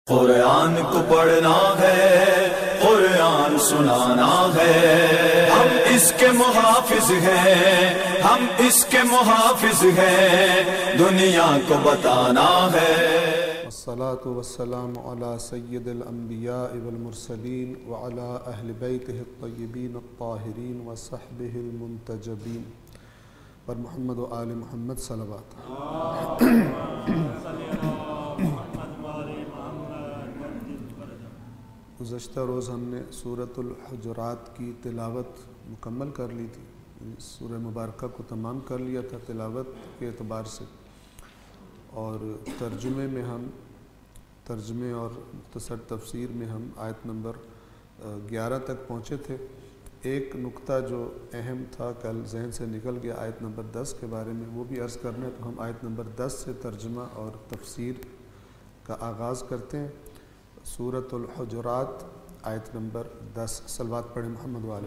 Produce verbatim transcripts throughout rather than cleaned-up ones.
कुरान को पढ़ना है, कुरान सुनाना है, हम इसके मुहाफिज हैं, हम इसके मुहाफिज हैं, दुनिया को बताना है। अस्सलातु वस्सलामु अला सय्यिदिल अंबिया वल मुरसलीन व अला अहलि बैतिहि अत्तय्यिबीन अत्ताहिरीन व सहबिहिल मुंतजबीन पर मुहम्मद व आले मुहम्मद सलवात। गुज़श्ता रोज़ हमने सूरतुल हुजुरात की तिलावत मुकम्मल कर ली थी। सूरह मुबारका को तमाम कर लिया था तिलावत के एतबार से, और तर्जुमे में हम तर्जुमे और मुख्तसर तफसीर में हम आयत नंबर ग्यारह तक पहुँचे थे। एक नुक्ता जो अहम था कल जहन से निकल गया आयत नंबर दस के बारे में, वो भी अर्ज़ करना है, तो हम आयत नंबर दस से तर्जुमा और तफसीर का आगाज़ करते हैं। सूरतुल हुजुरात आयत नंबर दस। सलवात पढ़े मोहम्मद वाले।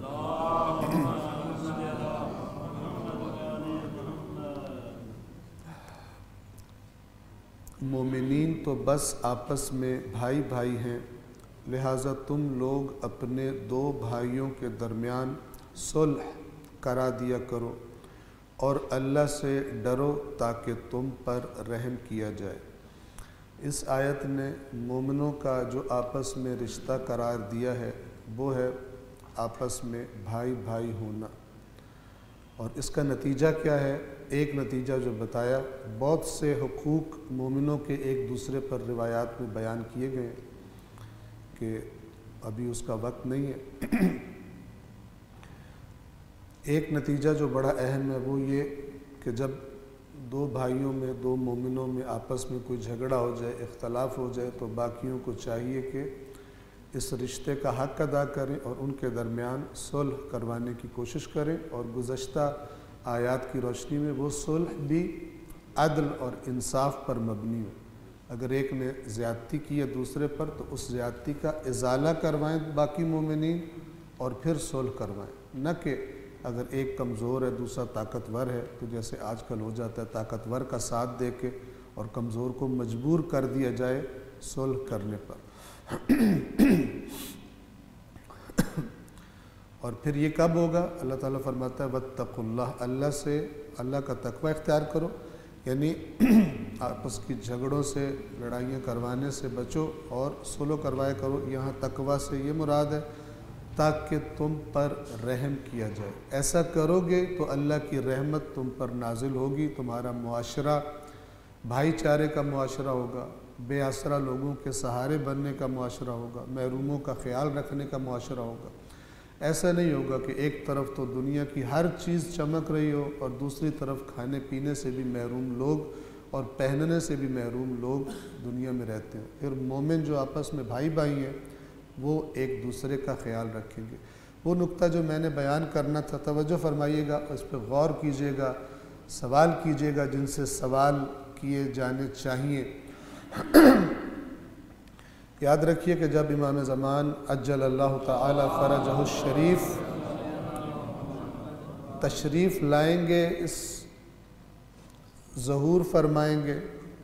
मोमिनीन तो बस आपस में भाई भाई हैं, लिहाजा तुम लोग अपने दो भाइयों के दरमियान सुलह करा दिया करो और अल्लाह से डरो ताकि तुम पर रहम किया जाए। इस आयत ने मोमिनों का जो आपस में रिश्ता करार दिया है वो है आपस में भाई भाई होना। और इसका नतीजा क्या है? एक नतीजा जो बताया, बहुत से हुकूक मोमिनों के एक दूसरे पर रिवायात में बयान किए गए कि अभी उसका वक्त नहीं है। एक नतीजा जो बड़ा अहम है वो ये कि जब दो भाइयों में, दो मोमिनों में आपस में कोई झगड़ा हो जाए, इख्तलाफ हो जाए, तो बाकियों को चाहिए कि इस रिश्ते का हक़ अदा करें और उनके दरमियान सुलह करवाने की कोशिश करें। और गुज़श्ता आयात की रोशनी में वो सुलह भी अदल और इंसाफ पर मबनी हो। अगर एक ने ज़्यादती की है दूसरे पर, तो उस ज़्यादती का इज़ाला करवाएं बाकी मोमिनीन और फिर सुलह करवाएं, न कि अगर एक कमज़ोर है दूसरा ताकतवर है तो जैसे आजकल हो जाता है, ताकतवर का साथ दे के और कमज़ोर को मजबूर कर दिया जाए सुलह करने पर। और फिर ये कब होगा? अल्लाह ताला फरमाता है वत्तकुल्लाह, अल्लाह से, अल्लाह का तकवा इख्तियार करो, यानी आपस की झगड़ों से, लड़ाइयाँ करवाने से बचो और सुलह करवाया करो। यहाँ तकवा से ये मुराद है ताकि तुम पर रहम किया जाए। ऐसा करोगे तो अल्लाह की रहमत तुम पर नाजिल होगी, तुम्हारा मुआशरा भाईचारे का मुआशरा होगा, बेआसरा लोगों के सहारे बनने का मुआशरा होगा, महरूमों का ख्याल रखने का मुआशरा होगा। ऐसा नहीं होगा कि एक तरफ तो दुनिया की हर चीज़ चमक रही हो और दूसरी तरफ खाने पीने से भी महरूम लोग और पहनने से भी महरूम लोग दुनिया में रहते हैं। फिर मोमिन जो आपस में भाई भाई हैं वो एक दूसरे का ख्याल रखेंगे। वो नुक्ता जो मैंने बयान करना था, तवज्जो फरमाइएगा, उस पर गौर कीजिएगा, सवाल कीजिएगा जिनसे सवाल किए जाने चाहिए। याद रखिए कि जब इमाम ज़मान अज्जलल्लाहु ताला फ़रजहु शरीफ तशरीफ़ लाएंगे, इस ज़हूर फरमाएंगे,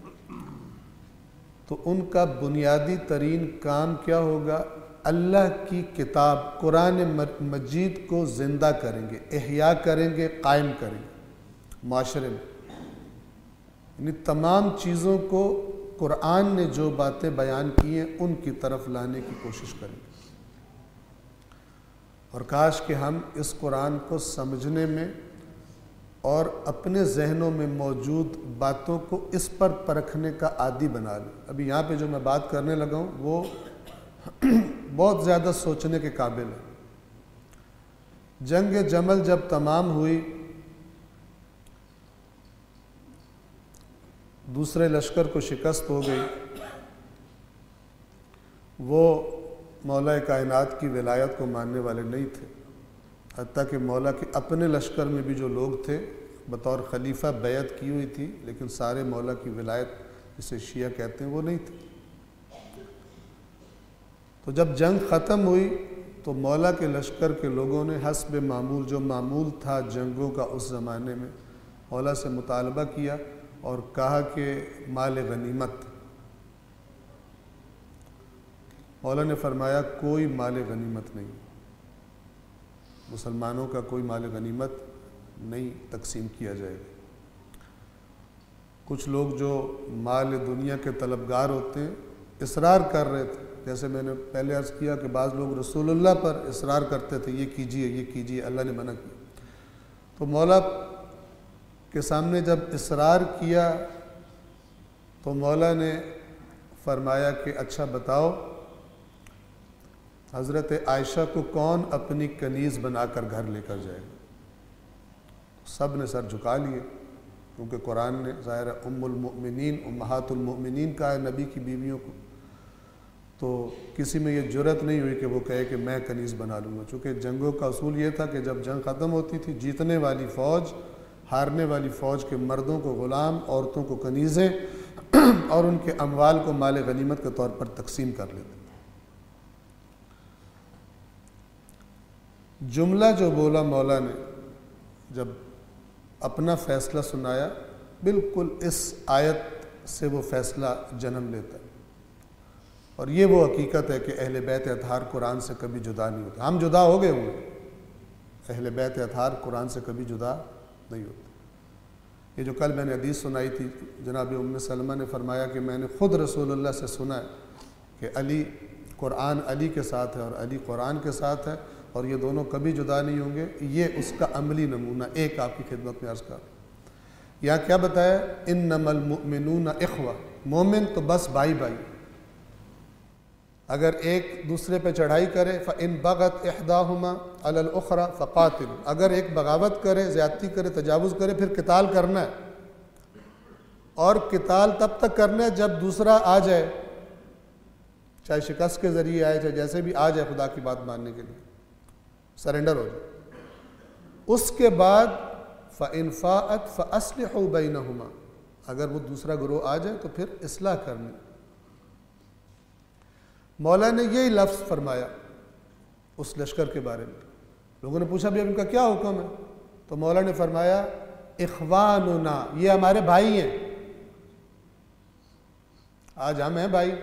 तो उनका बुनियादी तरीन काम क्या होगा? अल्लाह की किताब कुरान मजीद को ज़िंदा करेंगे, इहया करेंगे, कायम करेंगे माशरे में। यानी तमाम चीज़ों को कुरान ने जो बातें बयान की हैं उनकी तरफ लाने की कोशिश करेंगे। और काश कि हम इस कुरान को समझने में और अपने जहनों में मौजूद बातों को इस पर परखने का आदी बना लें। अभी यहाँ पे जो मैं बात करने लगा हूँ वो बहुत ज़्यादा सोचने के काबिल है। जंग जमल जब तमाम हुई, दूसरे लश्कर को शिकस्त हो गई, वो मौला कायनात की विलायत को मानने वाले नहीं थे। हत्ता कि मौला के अपने लश्कर में भी जो लोग थे बतौर खलीफा बैत की हुई थी, लेकिन सारे मौला की विलायत जिसे शिया कहते हैं वो नहीं थे। तो जब जंग ख़त्म हुई तो मौला के लश्कर के लोगों ने हस्ब मामूल, जो मामूल था जंगों का उस ज़माने में, मौला से मुतालबा किया और कहा कि माल गनीमत मौला ने फरमाया कोई माल गनीमत नहीं, मुसलमानों का कोई माल गनीमत नहीं तकसीम किया जाएगा। कुछ लोग जो माल दुनिया के तलबगार होते हैं इसरार कर रहे थे, जैसे मैंने पहले अर्ज़ किया कि बाज़ लोग रसूलुल्लाह पर इसरार करते थे, ये कीजिए ये कीजिए, अल्लाह ने मना किया। तो मौला के सामने जब इसरार किया तो मौला ने फरमाया कि अच्छा बताओ, हज़रत आयशा को कौन अपनी कनीज़ बनाकर घर लेकर जाएगा? सब ने सर झुका लिए, क्योंकि कुरान ने ज़ाहिर उम्मुल मुमिनीन उम्महातुल मुमिनीन कहा है नबी की बीवियों को, तो किसी में ये जुर्रत नहीं हुई कि वो कहे कि मैं कनीज़ बना लूँगा। चूँकि जंगों का असूल ये था कि जब जंग ख़त्म होती थी, जीतने वाली फ़ौज हारने वाली फ़ौज के मर्दों को ग़ुलाम, औरतों को कनीज़ें और उनके अमवाल को माल गनीमत के तौर पर तकसीम कर लेते। जुमला जो बोला मौला ने जब अपना फ़ैसला सुनाया, बिल्कुल इस आयत से वो फ़ैसला जन्म लेता है, और ये वो हकीकत है कि अहले बैत अतहार कुरान से कभी जुदा नहीं होते। हम जुदा हो गए होंगे, अहले बैत अतहार कुरान से कभी जुदा नहीं होते। ये जो कल मैंने हदीस सुनाई थी, जनाब उम्मे सलमा ने फरमाया कि मैंने ख़ुद रसूलुल्लाह से सुना है कि अली कुरान अली के साथ है और अली कुरान के साथ है, और ये दोनों कभी जुदा नहीं होंगे। ये उसका अमली नमूना एक आपकी खिदमत में अर्ज़ कर, यहाँ क्या बताया, इन्नमल मुमिनूना इख्वा, मोमिन तो बस भाई भाई, अगर एक दूसरे पे चढ़ाई करे फ़इन बगत इहदाहुमा अलल उखरा फ़क़ातिल, अगर एक बगावत करे, ज़्यादती करे, तजावुज़ करे, फिर किताल करना है, और किताल तब तक करना है जब दूसरा आ जाए, चाहे शिकस्त के ज़रिए आए, चाहे जैसे भी आ जाए, खुदा की बात मानने के लिए सरेंडर हो जाए। उसके बाद फ़इन फ़ाअत फ़अस्लिहू बैनहुमा, अगर वो दूसरा गिरोह आ जाए तो फिर इस्लाह करनी। मौला ने यही लफ्ज़ फरमाया उस लश्कर के बारे में। लोगों ने पूछा भी अब इनका क्या हुक्म है, तो मौला ने फरमाया इख्वानुना, ये हमारे भाई हैं, आज हम हैं भाई।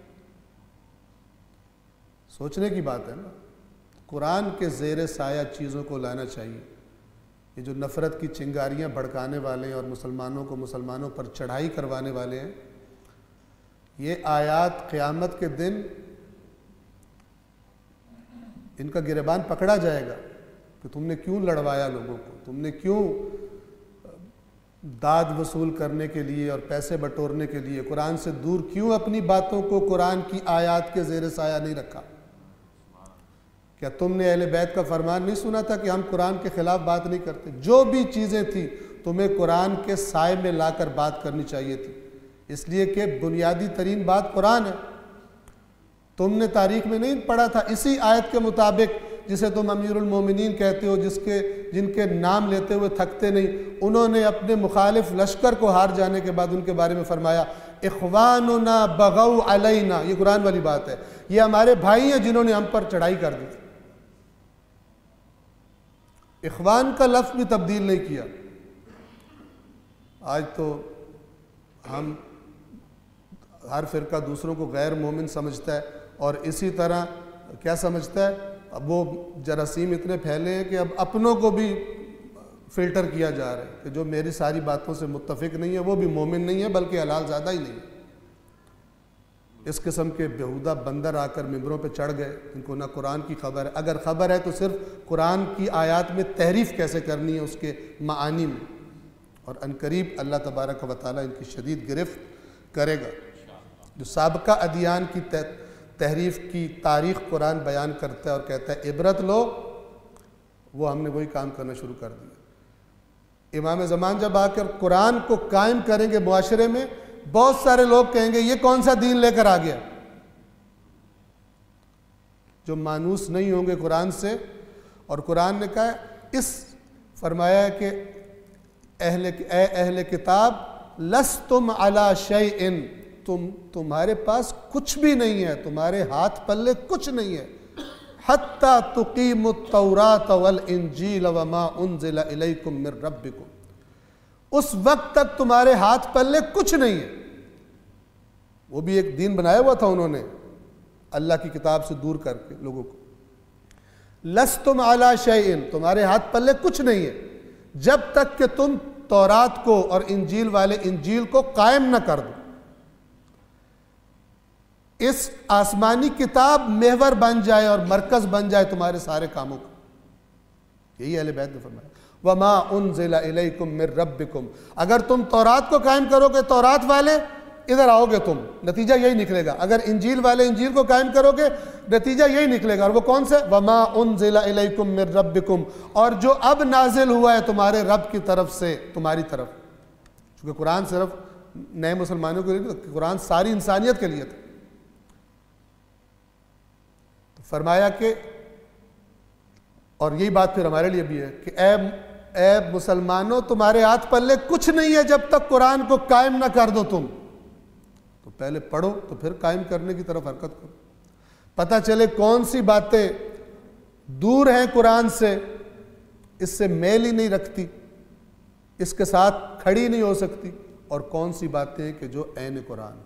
सोचने की बात है ना, कुरान के ज़ेर साया चीज़ों को लाना चाहिए। ये जो नफ़रत की चिंगारियाँ भड़काने वाले हैं और मुसलमानों को मुसलमानों पर चढ़ाई करवाने वाले हैं, ये आयात क़यामत के दिन इनका गिरबान पकड़ा जाएगा कि तुमने क्यों लड़वाया लोगों को, तुमने क्यों दाद वसूल करने के लिए और पैसे बटोरने के लिए कुरान से दूर क्यों अपनी बातों को कुरान की आयात के ज़ेर साया नहीं रखा। क्या तुमने अहले बैत का फरमान नहीं सुना था कि हम कुरान के ख़िलाफ़ बात नहीं करते? जो भी चीज़ें थी तुम्हें कुरान के साए में लाकर बात करनी चाहिए थी, इसलिए कि बुनियादी तरीन बात कुरान है। तुमने तारीख़ में नहीं पढ़ा था इसी आयत के मुताबिक, जिसे तुम अमीरुल मोमिनीन कहते हो, जिसके जिनके नाम लेते हुए थकते नहीं, उन्होंने अपने मुखालिफ लश्कर को हार जाने के बाद उनके बारे में फरमाया इख्वानुना बगौ अलैना, ये कुरान वाली बात है, ये हमारे भाई हैं जिन्होंने हम पर चढ़ाई कर दी। इख्वान का लफ्ज़ भी तब्दील नहीं किया। आज तो हम हर फ़िरका दूसरों को गैर मोमिन समझता है, और इसी तरह क्या समझता है, अब वो जरासीम इतने फैले हैं कि अब अपनों को भी फ़िल्टर किया जा रहा है कि जो मेरी सारी बातों से मुत्तफ़िक नहीं है वो भी मोमिन नहीं है, बल्कि हलाल ज़्यादा ही नहीं है। इस किस्म के बेहुदा बंदर आकर मिंबरों पे चढ़ गए, इनको ना कुरान की खबर है, अगर ख़बर है तो सिर्फ कुरान की आयत में तहरीफ़ कैसे करनी है उसके मानी में, और अनकरीब अल्लाह तबारक व तआला इनकी शदीद गिरफ्त करेगा। जो साबका अदियान की तहरीफ़ की तारीख़ कुरान बयान करता है और कहता है इबरत लो, वो हमने वही काम करना शुरू कर दिया। इमाम ज़मान जब आकर कुरान को कायम करेंगे मुआशरे में, बहुत सारे लोग कहेंगे ये कौन सा दीन लेकर आ गया। जो मानूस नहीं होंगे कुरान से, और कुरान ने कहा इस फरमाया है कि अहले ए अहले किताब लस तुम अला शैइन, तुम तुम्हारे पास कुछ भी नहीं है, तुम्हारे हाथ पल्ले कुछ नहीं है, हत्ता तुकीमुत तौरात वल इंजील वमा उनज़िला इलैकुम मिर रब्बिकुम, उस वक्त तक तुम्हारे हाथ पल्ले कुछ नहीं है। वो भी एक दीन बनाया हुआ था उन्होंने, अल्लाह की किताब से दूर करके लोगों को। लस्तुम अला शैइन, तुम्हारे हाथ पल्ले कुछ नहीं है जब तक कि तुम तौरात को और इंजील वाले इंजील को कायम न कर दो। इस आसमानी किताब महवर बन जाए और मरकज बन जाए तुम्हारे सारे कामों का। यही अहले बैत ने फरमाया, वमा उनज़िला इलैकुम मिर रब्बिकुम, अगर तुम तौरात को कायम करोगे, तौरात वाले इधर आओगे तुम, नतीजा यही निकलेगा। अगर इंजील वाले इंजील को कायम करोगे, नतीजा यही निकलेगा। और वो कौन से? वमा उनज़िला इलैकुम मिर रब्बिकुम, और जो अब नाजिल हुआ है तुम्हारे रब की तरफ से तुम्हारी तरफ। क्योंकि कुरान सिर्फ नए मुसलमानों के लिए, तो कुरान सारी इंसानियत के लिए था। तो फरमाया कि, और यही बात फिर हमारे लिए भी है कि ए ए मुसलमानों, तुम्हारे हाथ पल्ले कुछ नहीं है जब तक कुरान को कायम ना कर दो तुम। तो पहले पढ़ो, तो फिर कायम करने की तरफ हरकत करो। पता चले कौन सी बातें दूर हैं कुरान से, इससे मेल ही नहीं रखती, इसके साथ खड़ी नहीं हो सकती, और कौन सी बातें कि जो ऐन कुरान।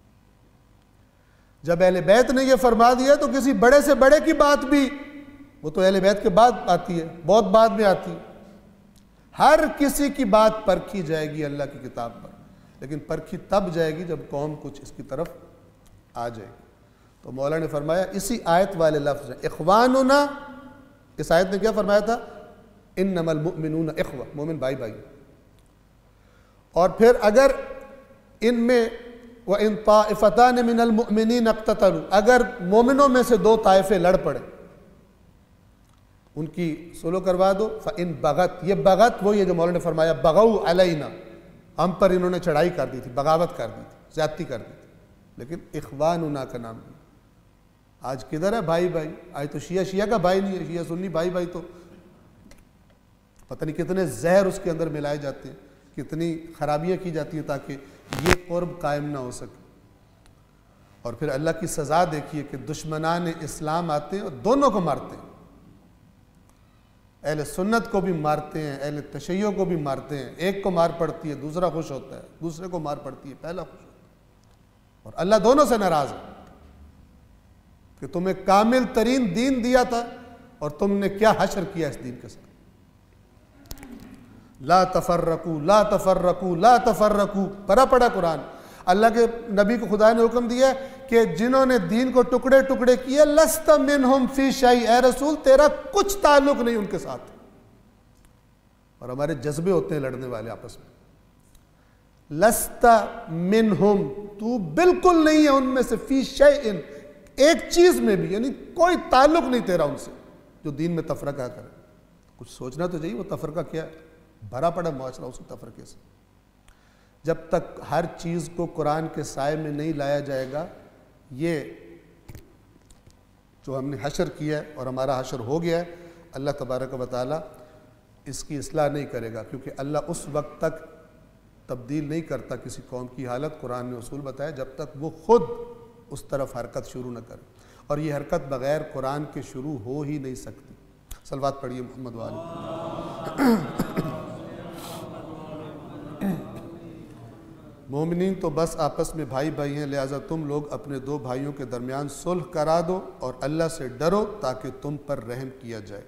जब अहले बैत ने यह फरमा दिया तो किसी बड़े से बड़े की बात भी, वो तो अहले बैत के बाद आती है, बहुत बाद में आती है। हर किसी की बात परखी जाएगी अल्लाह की किताब पर, लेकिन परखी तब जाएगी जब कौम कुछ इसकी तरफ आ जाएगी। तो मौला ने फरमाया, इसी आयत वाले लफ्ज़ हैं इख़वानुना, इस आयत ने क्या फरमाया था? इन्नमल मुमिनूना इख़वा, मोमिन भाई भाई। और फिर अगर इनमें व इन ताइफ़तान मिनल मुमिनीन इक़्ततलू, अगर मोमिनों में से दो ताइफ़े लड़ पड़े, उनकी सुलह करवा दो। फ़इन बगत, ये बगत वो ये जो मौला ने फरमाया बगऊ अलैना, हम पर इन्होंने चढ़ाई कर दी थी, बगावत कर दी थी, ज़्यादती कर दी थी। लेकिन इख़वानुना का नाम नहीं। आज किधर है भाई भाई? आज तो शिया शिया का भाई नहीं है, शिया सुन्नी भाई भाई तो पता नहीं कितने जहर उसके अंदर मिलाए जाते हैं, कितनी खराबियाँ की जाती हैं ताकि ये क़ुर्ब कायम ना हो सके। और फिर अल्लाह की सज़ा देखिए कि दुश्मनान इस्लाम आते हैं और दोनों को मारते हैं, अहले सुन्नत को भी मारते हैं, अहले तशय्यो को भी मारते हैं। एक को मार पड़ती है, दूसरा खुश होता है, दूसरे को मार पड़ती है, पहला खुश होता है। और अल्लाह दोनों से नाराज़ है कि तुम्हें कामिल तरीन दीन दिया था और तुमने क्या हशर किया इस दीन के साथ। ला तफर्रकू ला तफर्रकू ला तफर्रकू, पढ़ा पड़ा कुरान। अल्लाह के नबी को खुदा ने हुक्म दिया कि जिन्होंने दीन को टुकड़े टुकड़े किए, लस्त मिनहुम फी शै, ए रसूल तेरा कुछ ताल्लुक नहीं उनके साथ। और हमारे जज्बे होते हैं लड़ने वाले आपस में। लस्त मिनहुम, तू बिल्कुल नहीं है उनमें से, फी शैइन, एक चीज में भी, यानी कोई ताल्लुक नहीं तेरा उनसे जो दीन में तफरका करे। कुछ सोचना तो चाहिए वो तफरका क्या है। भरा पड़ा मुआशरा उसी तफरके से। जब तक हर चीज़ को कुरान के साए में नहीं लाया जाएगा, ये जो हमने हशर किया है और हमारा हशर हो गया है, अल्लाह तबारक व तआला इसकी इस्लाह नहीं करेगा। क्योंकि अल्लाह उस वक्त तक तब्दील नहीं करता किसी कौम की हालत, कुरान ने उसूल बताया, जब तक वो खुद उस तरफ हरकत शुरू न करे। और ये हरकत बग़ैर कुरान के शुरू हो ही नहीं सकती। सलवात पढ़िए मोहम्मद वाले। मोमिनीन तो बस आपस में भाई भाई हैं, लिहाजा तुम लोग अपने दो भाइयों के दरमियान सुलह करा दो और अल्लाह से डरो ताकि तुम पर रहम किया जाए।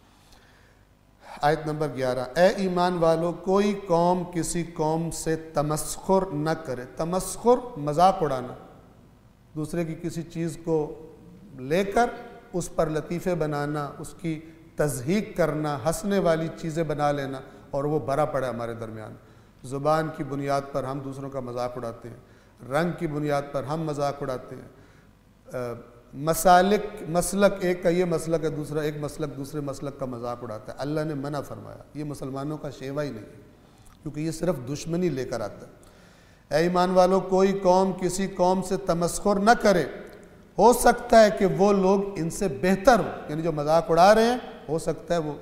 आयत नंबर ग्यारह, ए ईमान वालों, कोई कौम किसी कौम से तमस्खुर न करे। तमस्खुर मजाक उड़ाना, दूसरे की किसी चीज़ को लेकर उस पर लतीफ़े बनाना, उसकी तज़हीक करना, हंसने वाली चीज़ें बना लेना, और वो भरा पड़ा हमारे दरमियान। ज़ुबान की बुनियाद पर हम दूसरों का मजाक उड़ाते हैं, रंग की बुनियाद पर हम मजाक उड़ाते हैं, मसालिक मसलक एक का ये मसलक है, दूसरा एक मसलक दूसरे मसलक का मजाक उड़ाता है। अल्लाह ने मना फरमाया, ये मुसलमानों का शेवा ही नहीं है, क्योंकि ये सिर्फ दुश्मनी लेकर आता है। ऐ ईमान वालों, कोई कौम किसी कौम से तमस्खुर न करे। हो सकता है कि वो लोग इनसे बेहतर हो, यानी जो मजाक उड़ा रहे हैं, हो सकता है वो,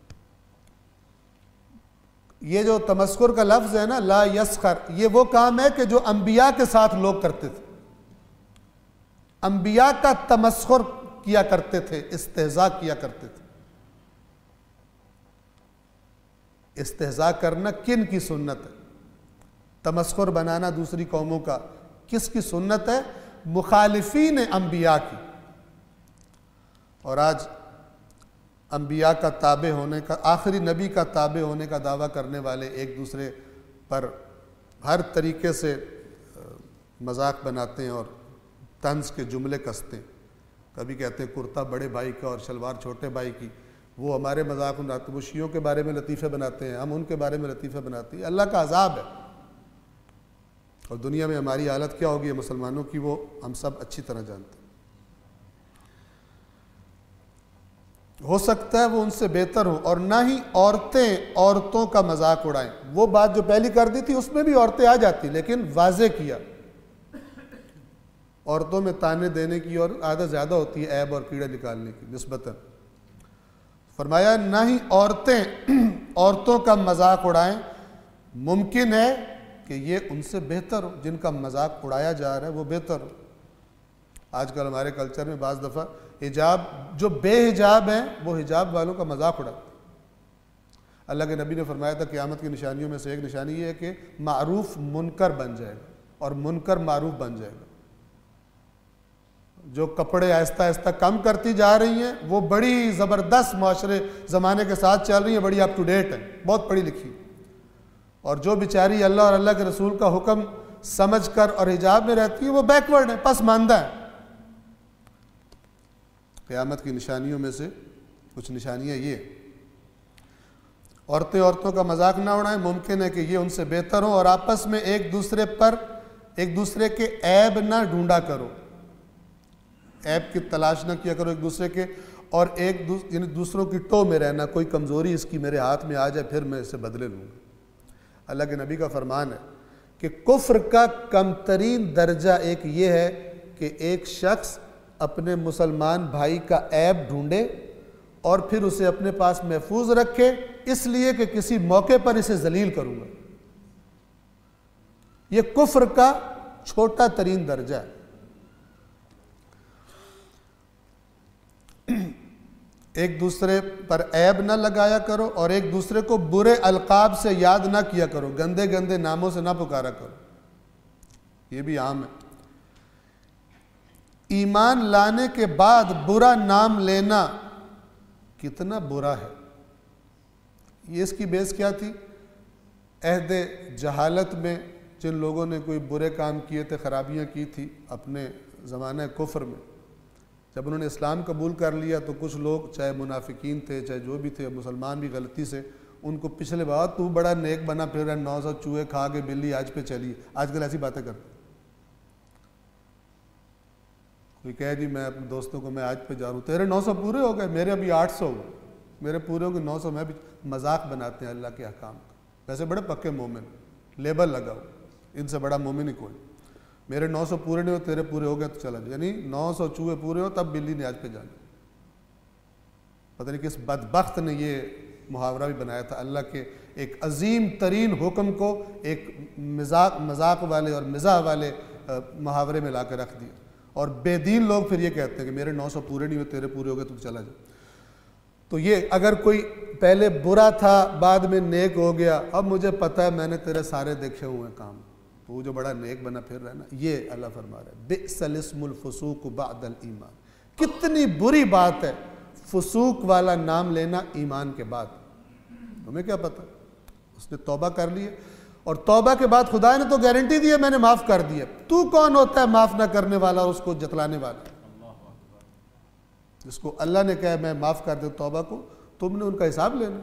ये जो तमस्खुर का लफ्ज़ है ना, ला यस्खर, ये वो काम है कि जो अंबिया के साथ लोग करते थे। अंबिया का तमस्खुर किया करते थे, इस्तेहज़ा किया करते थे। इस्तेहज़ा करना किन की सुन्नत है? तमस्खुर बनाना दूसरी कौमों का किसकी सुन्नत है? मुखालिफीन अंबिया की। और आज अंबिया का ताबे होने का, आखिरी नबी का ताबे होने का दावा करने वाले एक दूसरे पर हर तरीके से मजाक बनाते हैं और तंज के जुमले कसते हैं। कभी कहते हैं कुर्ता बड़े भाई का और शलवार छोटे भाई की, वो हमारे मजाक बनाते, वो शियों के बारे में लतीफ़े बनाते हैं, हम उनके बारे में लतीफ़े बनाते हैं। अल्लाह का अजाब है। और दुनिया में हमारी हालत क्या होगी मुसलमानों की, वो हम सब अच्छी तरह जानते हैं। हो सकता है वो उनसे बेहतर हो, और ना ही औरतें औरतों का मजाक उड़ाएं। वो बात जो पहली कर दी थी उसमें भी औरतें आ जाती, लेकिन वाजे किया। औरतों में ताने देने की और आदत ज़्यादा होती है, ऐब और कीड़े निकालने की निस्बतन। फरमाया ना ही औरतें औरतों का मजाक उड़ाएं, मुमकिन है कि ये उनसे बेहतर हो, जिनका मजाक उड़ाया जा रहा है वो बेहतर हो। आजकल हमारे कल्चर में बाज़ दफ़ा हिजाब, जो बेहिजाब हैं वो हिजाब वालों का मजाक उड़ाते हैं। अल्लाह के नबी ने फरमाया था क़यामत की निशानियों में से एक निशानी ये है कि मारूफ मुनकर बन जाएगा और मुनकर मारूफ बन जाएगा। जो कपड़े आहिस्ता आहिस्ता कम करती जा रही हैं वो बड़ी ज़बरदस्त माशरे ज़माने के साथ चल रही हैं, बड़ी अप टू डेट है, बहुत पढ़ी लिखी। और जो बेचारी अल्लाह और अल्लाह के रसूल का हुक्म समझ कर और हिजाब में रहती है वो बैकवर्ड है, पसमानदा है। क़यामत की निशानियों में से कुछ निशानियाँ ये, औरतें औरतों का मजाक ना उड़ाएं, मुमकिन है कि ये उनसे बेहतर हो। और आपस में एक दूसरे पर एक दूसरे के ऐब ना ढूंढा करो, ऐब की तलाश ना किया करो एक दूसरे के, और एक दूस, यानी दूसरों की टो में रहना, कोई कमज़ोरी इसकी मेरे हाथ में आ जाए फिर मैं इसे बदले लूँगा। अल्लाह के नबी का फरमान है कि कुफ्र का कमतरीन दर्जा एक ये है कि एक शख्स अपने मुसलमान भाई का ऐब ढूंढे और फिर उसे अपने पास महफूज रखे, इसलिए कि किसी मौके पर इसे जलील करूँगा। ये कुफ्र का छोटा तरीन दर्जा है। एक दूसरे पर ऐब ना लगाया करो और एक दूसरे को बुरे अलकाब से याद ना किया करो, गंदे गंदे नामों से ना पुकारा करो, ये भी आम है। ईमान लाने के बाद बुरा नाम लेना कितना बुरा है। ये इसकी बेस क्या थी? अहद जहालत में जिन लोगों ने कोई बुरे काम किए थे, खराबियां की थी अपने ज़माने कुफ्र में, जब उन्होंने इस्लाम कबूल कर लिया तो कुछ लोग, चाहे मुनाफिकीन थे चाहे जो भी थे, मुसलमान भी गलती से, उनको पिछले बार तू बड़ा नेक बना फिर रहा, नौ सौ चूहे खा के बिल्ली आज पे चली। आजकल ऐसी बातें करते, कोई कहे जी मैं अपने दोस्तों को मैं आज पे जा रहा हूँ, तेरे नौ सौ पूरे हो गए, मेरे अभी आठ सौ हो गए, मेरे पूरे हो गए नौ सौ, मैं भी मजाक बनाते हैं अल्लाह के अहकाम का। वैसे बड़े पक्के मोमिन, लेबल लगाओ, इनसे बड़ा मोमिन ही कोई। मेरे नौ सौ पूरे नहीं हो, तेरे पूरे हो गए तो चला जाए, यानी नौ सौ चूहे पूरे हो तब बिल्ली ने आज पे जाना। पता नहीं किस बदबख्त ने ये मुहावरा भी बनाया था। अल्लाह के एक अजीम तरीन हुक्म को एक मजाक मजाक वाले और मिजाह वाले मुहावरे में ला कर रख दिया। और बेदीन लोग फिर ये कहते हैं कि मेरे नौ सौ पूरे नहीं हुए, तेरे पूरे हो गए तो चला जा। तो ये अगर कोई पहले बुरा था बाद में नेक हो गया, अब मुझे पता है मैंने तेरे सारे देखे हुए काम, तो वो जो बड़ा नेक बना फिर रहना, ये अल्लाह फरमा रहा है बि'सल इस्मुल फुसूक बअदल ईमान। कितनी बुरी बात है फुसूक वाला नाम लेना ईमान के बाद। तुम्हें क्या पता, उसने तौबा कर ली है और तौबा के बाद खुदा ने तो गारंटी दी है मैंने माफ़ कर दिया। तू कौन होता है माफ़ ना करने वाला और उसको जतलाने वाला? जिसको अल्लाह ने कहा मैं माफ़ कर दूँ तौबा को, तुमने उनका हिसाब लेना।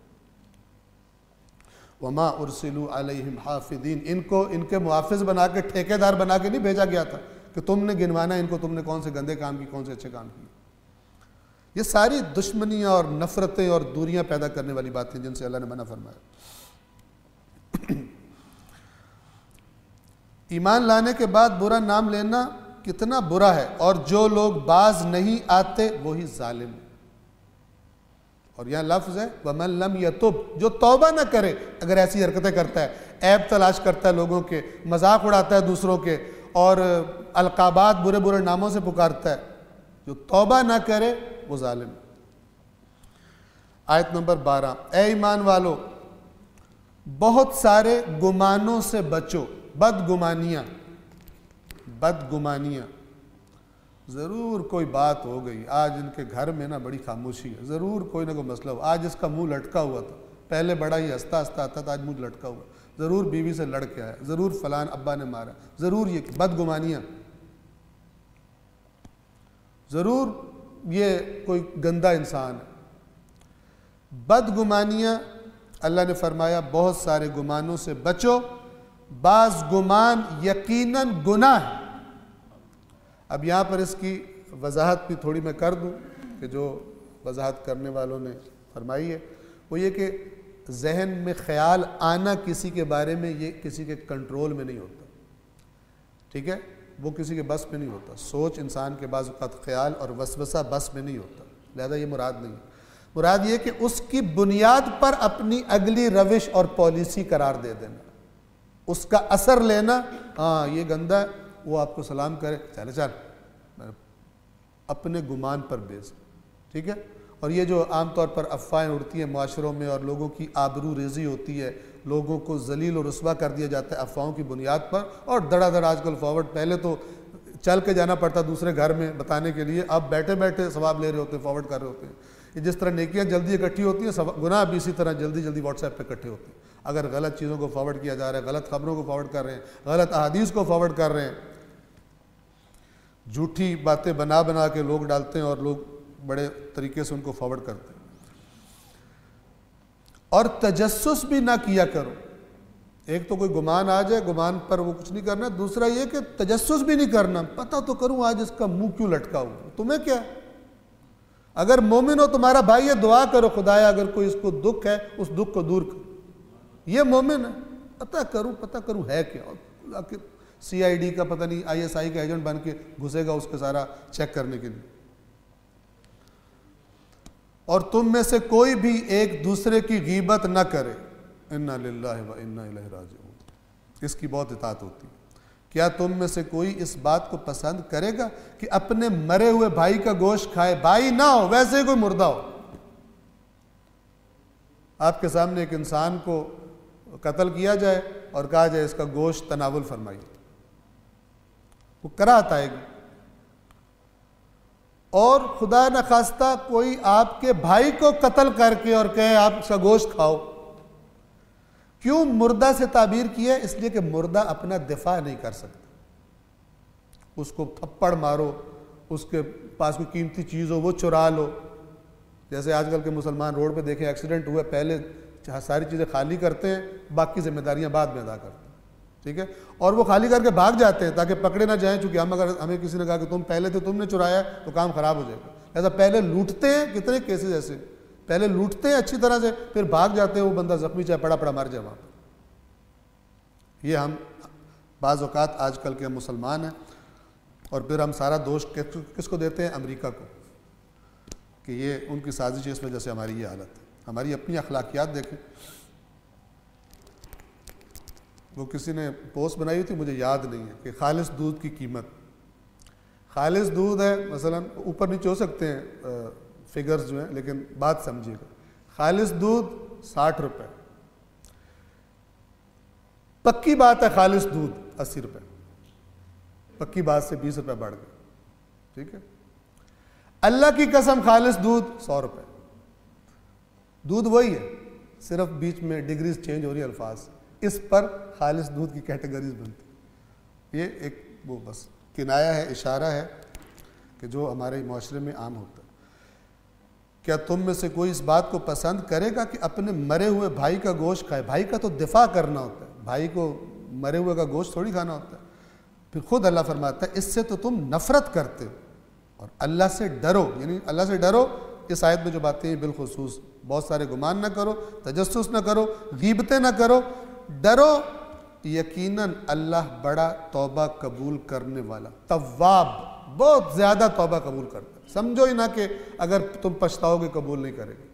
वमा उरसिलू अलैहिम हाफिदीन, इनको इनके मुहाफिज बना के, ठेकेदार बना के नहीं भेजा गया था कि तुमने गिनवाना इनको, तुमने कौन से गंदे काम की कौन से अच्छे काम किए। ये सारी दुश्मनियाँ और नफ़रतें और दूरियाँ पैदा करने वाली बातें जिनसे अल्लाह ने मना फरमाया। ईमान लाने के बाद बुरा नाम लेना कितना बुरा है, और जो लोग बाज नहीं आते वही जालिम। और यहाँ लफ्ज़ है वमन लम यतुब, जो तौबा ना करे, अगर ऐसी हरकतें करता है, ऐब तलाश करता है लोगों के, मजाक उड़ाता है दूसरों के और अलकाबात बुरे बुरे नामों से पुकारता है, जो तौबा ना करे वो जालिम। आयत नंबर बारह, ए ईमान वालो बहुत सारे गुमानों से बचो, बदगुमानियाँ, बदगुमानियाँ, ज़रूर कोई बात हो गई, आज इनके घर में ना बड़ी खामोशी है, ज़रूर कोई ना कोई मसला हो, आज इसका मुंह लटका हुआ था, पहले बड़ा ही हंसता हंसता आता था, आज मुंह लटका हुआ, ज़रूर बीवी से लड़ के आया, ज़रूर फलान अब्बा ने मारा, ज़रूर ये बदगुमानियाँ, ज़रूर ये कोई गंदा इंसान है। बदगुमानियाँ, अल्लाह ने फरमाया बहुत सारे गुमानों से बचो, बाज़ गुमान यकीनन गुनाह है। अब यहाँ पर इसकी वजाहत भी थोड़ी मैं कर दूँ कि जो वजाहत करने वालों ने फरमाई है वो ये कि जहन में ख्याल आना किसी के बारे में ये किसी के कंट्रोल में नहीं होता, ठीक है, वो किसी के बस में नहीं होता। सोच इंसान के बाज़ औक़ात ख्याल और वसवसा बस में नहीं होता, लिहाजा ये मुराद नहीं है। मुराद ये कि उसकी बुनियाद पर अपनी अगली रविश और पॉलिसी करार दे देना, उसका असर लेना, हाँ ये गंदा है, वो आपको सलाम करे, चले चल, अपने गुमान पर बेस, ठीक है। और ये जो आमतौर पर अफवाहें उड़ती हैं माशरों में और लोगों की आबरू रेज़ी होती है, लोगों को जलील और रुस्वा कर दिया जाता है अफवाहों की बुनियाद पर, और धड़ाधड़ आजकल फॉरवर्ड, पहले तो चल के जाना पड़ता दूसरे घर में बताने के लिए, अब बैठे बैठे सवाब ले रहे होते हैं, फॉरवर्ड कर रहे होते हैं। ये जिस तरह नेकियां जल्दी इकट्ठी होती हैं, गुनाह भी इसी तरह जल्दी जल्दी व्हाट्सएप पे इकट्ठे होते हैं। अगर गलत चीज़ों को फॉरवर्ड किया जा रहा है, गलत खबरों को फॉरवर्ड कर रहे हैं, गलत अहादीस को फॉरवर्ड कर रहे हैं, झूठी बातें बना बना के लोग डालते हैं और लोग बड़े तरीके से उनको फॉरवर्ड करते हैं। और तजस्सुस भी ना किया करो, एक तो कोई गुमान आ जाए, गुमान पर वो कुछ नहीं करना, दूसरा ये कि तजस्सुस भी नहीं करना, पता तो करूं आज इसका मुंह क्यों लटका हुआ, तुम्हें क्या। अगर मोमिन हो तुम्हारा भाई है, दुआ करो खुदाया अगर कोई इसको दुख है उस दुख को दूर कर, ये मोमिन है, पता करूं पता करूं है क्या, सी आई डी का पता नहीं आई एस आई का एजेंट बन के घुसेगा उसके सारा चेक करने के लिए। और तुम में से कोई भी एक दूसरे की गीबत न करे, इन्ना लिल्लाहि व इन्ना इलैहि राजिऊन, इसकी बहुत इताअत होती है। क्या तुम में से कोई इस बात को पसंद करेगा कि अपने मरे हुए भाई का गोश्त खाए, भाई ना हो वैसे ही कोई मुर्दा हो। आपके सामने एक इंसान को कत्ल किया जाए और कहा जाए इसका गोश्त तनावुल फरमाइए, वो कराहत आएगी। और खुदा न खास्ता कोई आपके भाई को कत्ल करके और कहे आप इसका गोश्त खाओ, क्यों मुर्दा से ताबीर किया, इसलिए कि मुर्दा अपना दिफा नहीं कर सकता, उसको थप्पड़ मारो, उसके पास कोई कीमती चीज़ हो वो चुरा लो। जैसे आजकल के मुसलमान रोड पे देखें एक्सीडेंट हुआ, पहले सारी चीज़ें खाली करते हैं, बाकी जिम्मेदारियां बाद में अदा करते हैं, ठीक है। और वो खाली करके भाग जाते हैं ताकि पकड़े ना जाएं, चूंकि हम अगर हमें किसी ने कहा कि तुम पहले थे, तुमने चुराया तो काम खराब हो जाएगा। ऐसा पहले लूटते हैं, कितने केसेस ऐसे, पहले लूटते हैं अच्छी तरह से, फिर भाग जाते हैं, वो बंदा जख्मी चाहे पड़ा पड़ा मर जाए वहाँ पर। ये हम बाज़ औक़ात आजकल के मुसलमान हैं, और फिर हम सारा दोष किसको देते हैं, अमेरिका को, कि ये उनकी साजिश है, इस वजह से हमारी ये हालत है। हमारी अपनी अखलाकियात देखें। वो किसी ने पोस्ट बनाई हुई थी, मुझे याद नहीं है, कि खालिस दूध की कीमत, खालिस दूध है मसलन, ऊपर नीचे हो सकते हैं फिगर्स जो हैं, लेकिन बात समझिएगा, खालिस दूध साठ रुपये, पक्की बात है खालिस दूध अस्सी रुपये, पक्की बात से बीस रुपये बढ़ गए, ठीक है। अल्लाह की कसम खालिस दूध सौ रुपये, दूध वही है, सिर्फ बीच में डिग्रीज चेंज हो रही है अल्फाज, इस पर खालिस दूध की कैटेगरीज बनती। ये एक वो बस किनाया है, इशारा है कि जो हमारे माशरे में आम होता है। क्या तुम में से कोई इस बात को पसंद करेगा कि अपने मरे हुए भाई का गोश्त खाए, भाई का तो दिफा करना होता है, भाई को मरे हुए का गोश्त थोड़ी खाना होता है। फिर खुद अल्लाह फरमाता है इससे तो तुम नफरत करते हो, और अल्लाह से डरो, यानी अल्लाह से डरो। इस आयत में जो बातें हैं बिलखुसूस, बहुत सारे गुमान ना करो, तजस्सुस ना करो, गीबतें ना करो, डरो, यकीनन अल्लाह बड़ा तौबा कबूल करने वाला, तव्वाब, बहुत ज़्यादा तौबा कबूल करता है। समझो ही ना कि अगर तुम पछताओगे कबूल नहीं करेगा।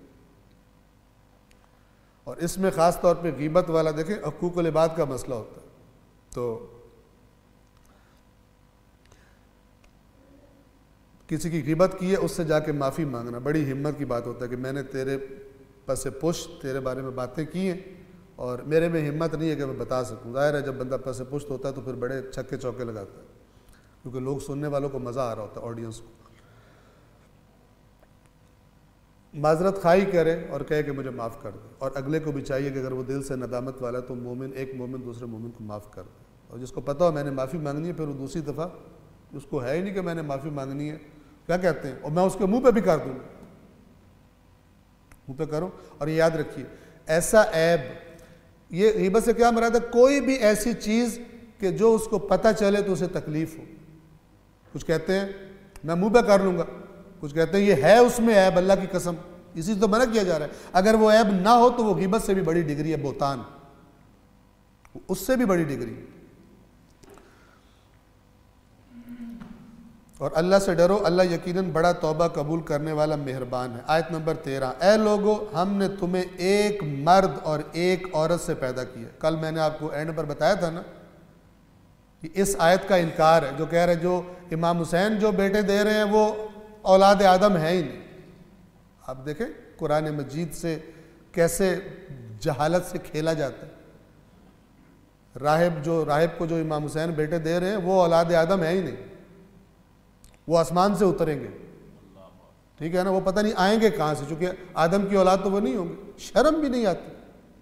और इसमें ख़ास तौर पे गीबत वाला देखें, हकूक़ुल इबाद का मसला होता है, तो किसी की गीबत की है, उससे जाके माफ़ी मांगना बड़ी हिम्मत की बात होता है कि मैंने तेरे पस से पुश तेरे बारे में बातें की हैं और मेरे में हिम्मत नहीं है कि मैं बता सकूं। ज़ाहिर है जब बंदा पस से पुश्त होता है तो फिर बड़े छक्के चौके लगाता है, क्योंकि लोग सुनने वालों को मज़ा आ रहा होता है, ऑडियंस को। माजरत खाई करे और कहे कि मुझे माफ़ कर दे, और अगले को भी चाहिए कि अगर वो दिल से नदामत वाला है तो मोमिन एक मोमिन दूसरे मोमिन को माफ़ कर दे। और जिसको पता हो मैंने माफ़ी मांगनी है, फिर वो दूसरी दफ़ा उसको है ही नहीं कि मैंने माफ़ी मांगनी है, क्या कहते हैं, और मैं उसके मुंह पे भी कर दूँगा, मुंह पे करो। और ये याद रखिए, ऐसा ऐब, ये ग़ीबत से क्या मुराद है, कोई भी ऐसी चीज़ कि जो उसको पता चले तो उसे तकलीफ़ हो। कुछ कहते हैं मैं मुंह पे कर लूँगा, कुछ कहते हैं ये है उसमें ऐब, अल्लाह की कसम, इसी से तो मना किया जा रहा है। अगर वो ऐब ना हो तो वो ग़ीबत से भी बड़ी डिग्री है, बोतान, उससे भी बड़ी डिग्री। और अल्लाह से डरो, अल्लाह यकीनन बड़ा तौबा कबूल करने वाला मेहरबान है। आयत नंबर तेरह, ए लोगो हमने तुम्हें एक मर्द और एक औरत से पैदा किया। कल मैंने आपको एंड पर बताया था ना कि इस आयत का इनकार है, जो कह रहे जो इमाम हुसैन जो बेटे दे रहे हैं वो औलाद आदम है ही नहीं। आप देखें कुरान मजीद से कैसे जहालत से खेला जाता है। राहिब जो राहिब को जो इमाम हुसैन बेटे दे रहे हैं वो औलाद आदम है ही नहीं, वो आसमान से उतरेंगे, ठीक है ना, वो पता नहीं आएंगे कहाँ से, चूंकि आदम की औलाद तो वो नहीं होंगे। शर्म भी नहीं आती,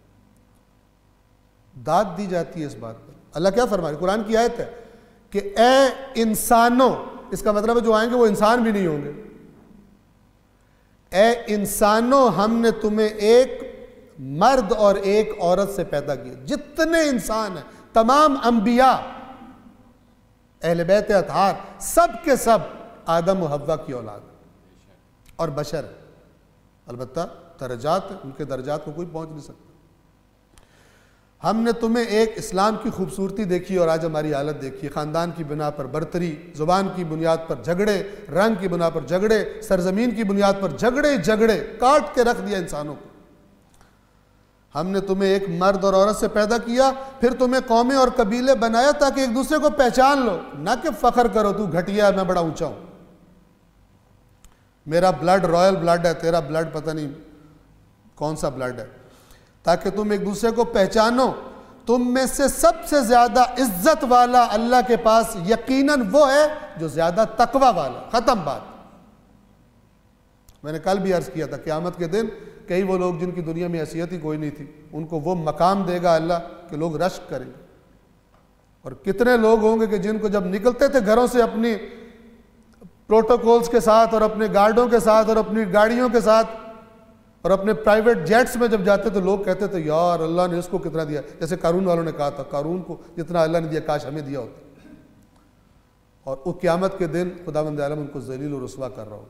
दाद दी जाती है इस बात पर। अल्लाह क्या फरमा रहे, कुरान की आयत है कि ए इंसानों, इसका मतलब है जो आएंगे वो इंसान भी नहीं होंगे। ए इंसानों हमने तुम्हें एक मर्द और एक औरत से पैदा किया। जितने इंसान हैं, तमाम अंबिया, अहले बैत अतहार, सब के सब आदम और हव्वा की औलाद और बशर है। अलबत्ता दर्जात, उनके दर्जात को कोई पहुंच नहीं सकता। हमने तुम्हें एक इस्लाम की खूबसूरती देखी और आज हमारी हालत देखी। ख़ानदान की बिना पर बरतरी, ज़ुबान की बुनियाद पर झगड़े, रंग की बिना पर झगड़े, सरजमीन की बुनियाद पर झगड़े झगड़े काट के रख दिया इंसानों को। हमने तुम्हें एक मर्द और औरत से पैदा किया, फिर तुम्हें कौमें और कबीले बनाया ताकि एक दूसरे को पहचान लो, ना कि फ़ख्र करो तू घटिया मैं बड़ा ऊंचा हूं, मेरा ब्लड रॉयल ब्लड है, तेरा ब्लड पता नहीं कौन सा ब्लड है, ताकि तुम एक दूसरे को पहचानो। तुम में से सबसे ज्यादा इज्जत वाला अल्लाह के पास यकीनन वो है जो ज्यादा तकवा वाला। खत्म बात। मैंने कल भी अर्ज किया था, क़यामत के दिन कई वो लोग जिनकी दुनिया में हैसियत ही कोई नहीं थी, उनको वो मकाम देगा अल्लाह कि लोग रश्क करेंगे। और कितने लोग होंगे कि जिनको जब निकलते थे घरों से अपनी प्रोटोकॉल्स के साथ और अपने गार्डों के साथ और अपनी गाड़ियों के साथ और अपने प्राइवेट जेट्स में जब जाते तो लोग कहते थे यार अल्लाह ने इसको कितना दिया, जैसे कारून वालों ने कहा था कारून को जितना अल्लाह ने दिया काश हमें दिया होता। और उस क़यामत के दिन खुदावंद आलम उनको ज़लील और रुस्वा कर रहा होगा,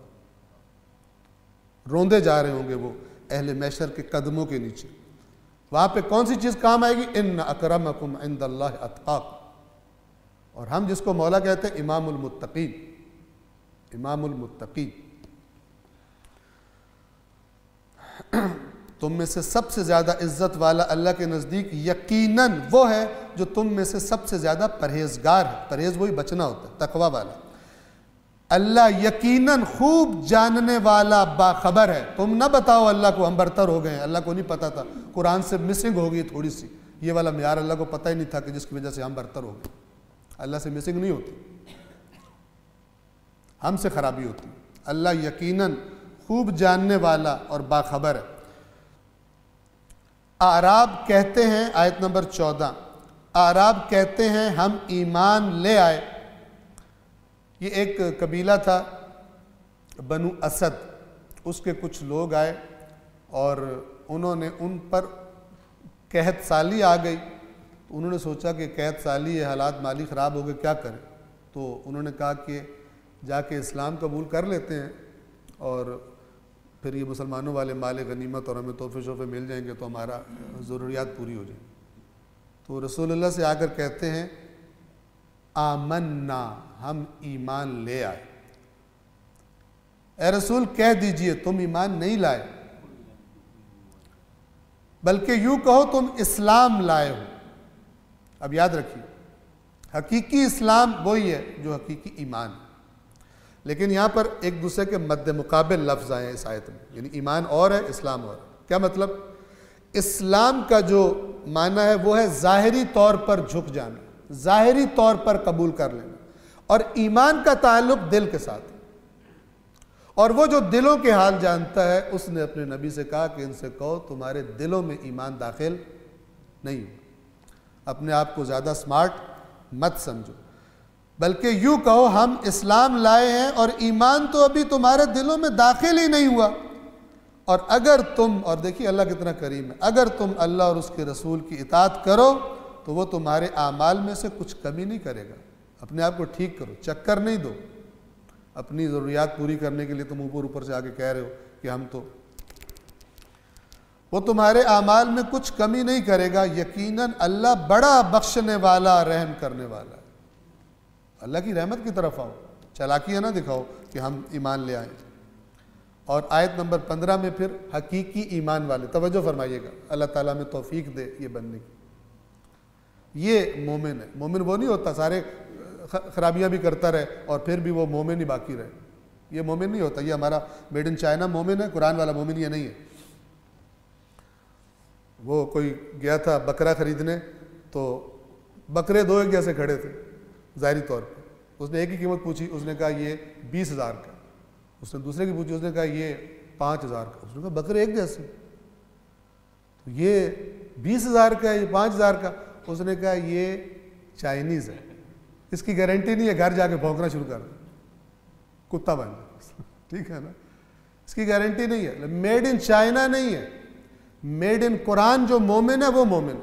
रोंदे जा रहे होंगे वो अहले महशर के कदमों के नीचे। वहां पे कौन सी चीज काम आएगी, इन्न अकरमकुम इंदल्लाहि अत्काकुम। और हम जिसको मौला कहते हैं इमामुल मुत्तकीन, इमामुल मुत्तकीन। तुम में से सबसे ज्यादा इज्जत वाला अल्लाह के नजदीक यकीनन वो है जो तुम में से सबसे ज्यादा परहेजगार है। परहेज वही बचना होता है, तकवा वाला। अल्लाह यकीनन खूब जानने वाला बाखबर है। तुम ना बताओ अल्लाह को हम बरतर हो गए हैं, अल्लाह को नहीं पता था, कुरान से मिसिंग हो गई थोड़ी सी ये वाला म्यार, अल्लाह को पता ही नहीं था कि जिसकी वजह से हम बरतर हो गए। अल्लाह से मिसिंग नहीं होती, हमसे खराबी होती। अल्लाह यकीनन खूब जानने वाला और बाखबर है। आराब कहते हैं, आयत नंबर चौदह, आराब कहते हैं हम ईमान ले आए। ये एक कबीला था बनु असद, उसके कुछ लोग आए और उन्होंने उन पर कहत साली आ गई। तो उन्होंने सोचा कि कहत साली है, हालात माली ख़राब हो गए, क्या करें। तो उन्होंने कहा कि जाके इस्लाम कबूल कर लेते हैं और फिर ये मुसलमानों वाले माल गनीमत और हमें तोहफे शोफे मिल जाएंगे तो हमारा ज़रूरियात पूरी हो जाएगी। तो रसूलुल्लाह से आकर कहते हैं आमन्ना, हम ईमान ले आए। ए रसूल कह दीजिए तुम ईमान नहीं लाए, बल्कि यूं कहो तुम इस्लाम लाए हो। अब याद रखिए, हकीकी इस्लाम वही है जो हकीकी ईमान है। लेकिन यहां पर एक दूसरे के मद्दे मुकाबिल लफ्ज़ आए हैं इस आयत में, यानी ईमान और है, इस्लाम और है। क्या मतलब, इस्लाम का जो माना है वो है ज़ाहिरी तौर पर झुक जाना, ज़ाहिरी तौर पर कबूल कर लेना, और ईमान का ताल्लुक दिल के साथ, और वो जो दिलों के हाल जानता है उसने अपने नबी से कहा कि इनसे कहो तुम्हारे दिलों में ईमान दाखिल नहीं हुआ। अपने आप को ज़्यादा स्मार्ट मत समझो, बल्कि यूँ कहो हम इस्लाम लाए हैं और ईमान तो अभी तुम्हारे दिलों में दाखिल ही नहीं हुआ। और अगर तुम, और देखिए अल्लाह कितना करीम है, अगर तुम अल्लाह और उसके रसूल की इताअत करो तो वो तुम्हारे आमाल में से कुछ कमी नहीं करेगा। अपने आप को ठीक करो, चक्कर नहीं दो। अपनी ज़रूरियात पूरी करने के लिए तुम ऊपर ऊपर से आके कह रहे हो कि हम तो, वो तुम्हारे आमाल में कुछ कमी नहीं करेगा। यकीनन अल्लाह बड़ा बख्शने वाला, रहम करने वाला है। अल्लाह की रहमत की तरफ आओ, चालाकियाँ ना दिखाओ कि हम ईमान ले आए। और आयत नंबर पंद्रह में फिर हकीकी ईमान वाले, तवज्जो फरमाइएगा, अल्लाह ताला में तौफीक दे ये बनने की। ये मोमिन है। मोमिन वो नहीं होता सारे खराबियाँ भी करता रहे और फिर भी वो मोमिन ही बाकी रहे, ये मोमिन नहीं होता। ये हमारा मेड इन चाइना मोमिन है, कुरान वाला मोमिन ये नहीं है। वो कोई गया था बकरा खरीदने, तो बकरे दो एक जैसे खड़े थे ज़ाहिरी तौर पे। उसने एक ही कीमत पूछी, उसने कहा ये बीस हज़ार का। उसने दूसरे की पूछी, उसने कहा ये पाँच हज़ार का। उसने कहा बकरे एक जैसे, तो ये बीस हज़ार का है, ये पाँच हज़ार का। उसने कहा ये चाइनीज़ है, इसकी गारंटी नहीं है, घर जाके भौंकना शुरू कर कुत्ता बन, ठीक है ना, इसकी गारंटी नहीं है। मेड इन चाइना नहीं है, मेड इन कुरान जो मोमिन है वो मोमिन।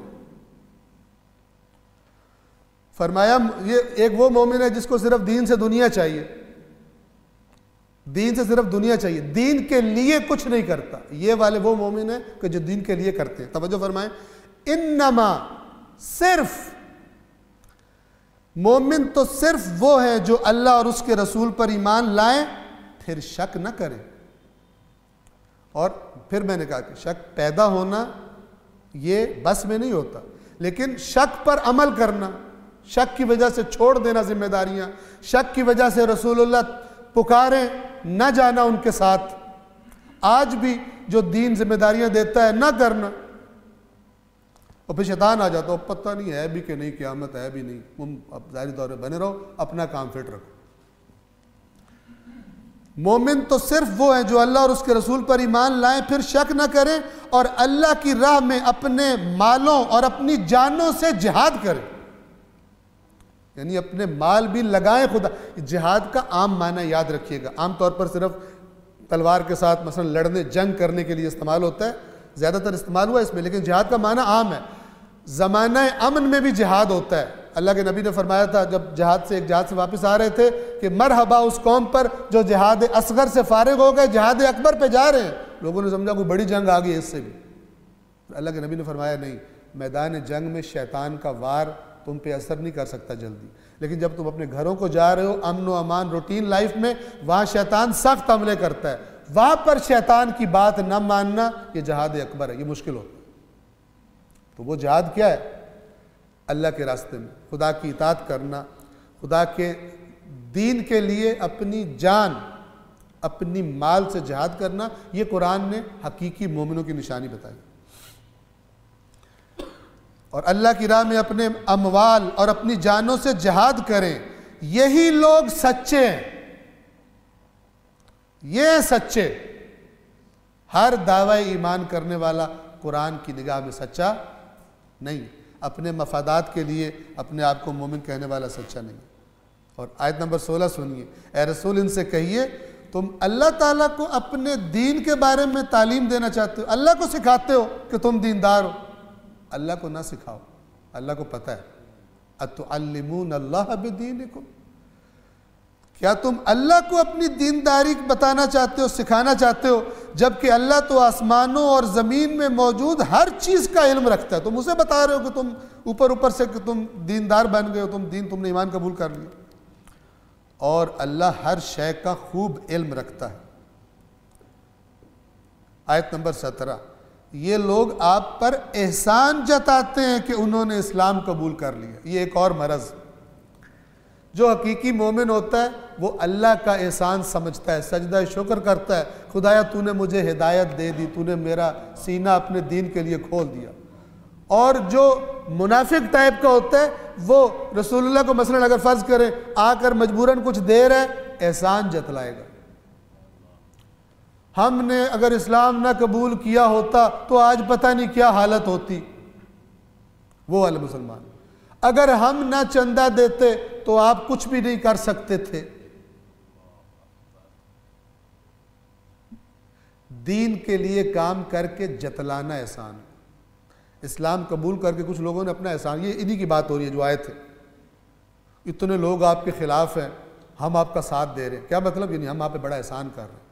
फरमाया ये एक वो मोमिन है जिसको सिर्फ दीन से दुनिया चाहिए, दीन से सिर्फ दुनिया चाहिए, दीन के लिए कुछ नहीं करता। ये वाले वो मोमिन है कि जो दीन के लिए करते हैं। तवज्जो फरमाएं, इन्नमा, सिर्फ मोमिन तो सिर्फ वो है जो अल्लाह और उसके रसूल पर ईमान लाए फिर शक न करें। और फिर मैंने कहा कि शक पैदा होना ये बस में नहीं होता, लेकिन शक पर अमल करना, शक की वजह से छोड़ देना जिम्मेदारियां, शक की वजह से रसूलुल्लाह पुकारें न जाना उनके साथ, आज भी जो दीन जिम्मेदारियां देता है ना करना। और फिर शैतान आ जाता हो, पता नहीं है भी कि नहीं, क़यामत है भी नहीं, तुम अब ज़ाहिरी तौर पे बने रहो, अपना काम फिट रखो। मोमिन तो सिर्फ वो है जो अल्लाह और उसके रसूल पर ईमान लाएं फिर शक न करें और अल्लाह की राह में अपने मालों और अपनी जानों से जिहाद करें, यानी अपने माल भी लगाएं। खुदा जिहाद का आम माना याद रखिएगा, आम तौर पर सिर्फ तलवार के साथ मसलन लड़ने जंग करने के लिए इस्तेमाल होता है, ज़्यादातर इस्तेमाल हुआ इसमें, लेकिन जिहाद का माना आम है। ज़माना अमन में भी जिहाद होता है। अल्लाह के नबी ने फरमाया था जब जिहाद से एक जिहाद से वापस आ रहे थे कि मरहबा उस कौम पर जो जिहाद असगर से फारिग हो गए, जिहाद अकबर पे जा रहे हैं। लोगों ने समझा कोई बड़ी जंग आ गई है इससे भी। अल्लाह के नबी ने फरमाया नहीं, मैदान जंग में शैतान का वार तुम पे असर नहीं कर सकता जल्दी, लेकिन जब तुम अपने घरों को जा रहे हो अमन व अमान रूटीन लाइफ में, वहाँ शैतान सख्त हमले करता है, वहाँ पर शैतान की बात न मानना ये जिहाद अकबर है, ये मुश्किल होता है। तो वो जिहाद क्या है? अल्लाह के रास्ते में खुदा की इताअत करना, खुदा के दीन के लिए अपनी जान अपनी माल से जिहाद करना। ये कुरान ने हकीकी मोमिनों की निशानी बताई। और अल्लाह की राह में अपने अमवाल और अपनी जानों से जिहाद करें, यही लोग सच्चे हैं, ये सच्चे। हर दावा ईमान करने वाला कुरान की निगाह में सच्चा नहीं, अपने मफादात के लिए अपने आप को मोमिन कहने वाला सच्चा नहीं। और आयत नंबर सोलह सुनिए, ए रसूल इनसे कहिए तुम अल्लाह ताला को अपने दीन के बारे में तालीम देना चाहते हो, अल्लाह को सिखाते हो कि तुम दीनदार हो, अल्लाह को ना सिखाओ, अल्लाह को पता है। अतुअल्लिमून अल्लाह बिदीनिकुम, क्या तुम अल्लाह को अपनी दीनदारी बताना चाहते हो, सिखाना चाहते हो, जबकि अल्लाह तो आसमानों और ज़मीन में मौजूद हर चीज़ का इल्म रखता है। तुम उसे बता रहे हो कि तुम ऊपर ऊपर से कि तुम दीनदार बन गए हो, तुम दीन तुमने ईमान कबूल कर लिया, और अल्लाह हर शय का खूब इल्म रखता है। आयत नंबर सत्रह, ये लोग आप पर एहसान जताते हैं कि उन्होंने इस्लाम कबूल कर लिया। ये एक और मरज़, जो हकीकी मोमिन होता है वो अल्लाह का एहसान समझता है, सजदा शुक्र करता है, खुदाया तूने मुझे हिदायत दे दी, तूने मेरा सीना अपने दीन के लिए खोल दिया। और जो मुनाफिक टाइप का होता है वो रसूलुल्लाह को मसलन अगर फ़र्ज़ करें आकर मजबूरन कुछ दे रहा है, एहसान जतलाएगा। हमने अगर इस्लाम ना कबूल किया होता तो आज पता नहीं क्या हालत होती। वो वाले मुसलमान, अगर हम ना चंदा देते तो आप कुछ भी नहीं कर सकते थे। दीन के लिए काम करके जतलाना एहसान। इस्लाम कबूल करके कुछ लोगों ने अपना एहसान, ये इन्हीं की बात हो रही है जो आए थे, इतने लोग आपके खिलाफ हैं, हम आपका साथ दे रहे हैं। क्या मतलब? यानी हम आप पे बड़ा एहसान कर रहे हैं,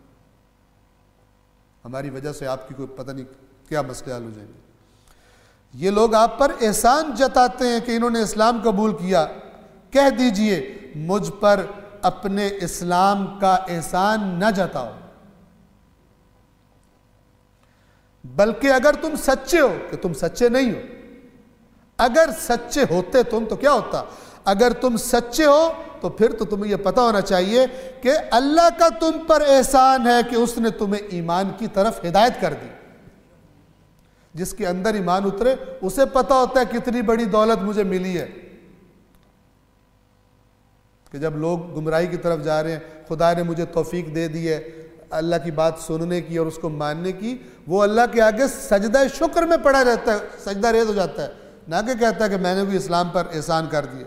हमारी वजह से आपकी कोई पता नहीं क्या मसले हल हो जाएंगे। ये लोग आप पर एहसान जताते हैं कि इन्होंने इस्लाम कबूल किया। कह दीजिए मुझ पर अपने इस्लाम का एहसान न जताओ, बल्कि अगर तुम सच्चे हो, कि तुम सच्चे नहीं हो, अगर सच्चे होते तुम तो क्या होता? अगर तुम सच्चे हो तो फिर तो तुम्हें यह पता होना चाहिए कि अल्लाह का तुम पर एहसान है कि उसने तुम्हें ईमान की तरफ हिदायत कर दी। जिसके अंदर ईमान उतरे उसे पता होता है कितनी बड़ी दौलत मुझे मिली है। कि जब लोग गुमराही की तरफ जा रहे हैं, खुदा ने मुझे तौफीक दे दी है अल्लाह की बात सुनने की और उसको मानने की, वो अल्लाह के आगे सजदा शुक्र में पड़ा रहता है, सजदा रेज हो जाता है, ना कि कहता है कि मैंने भी इस्लाम पर एहसान कर दिया।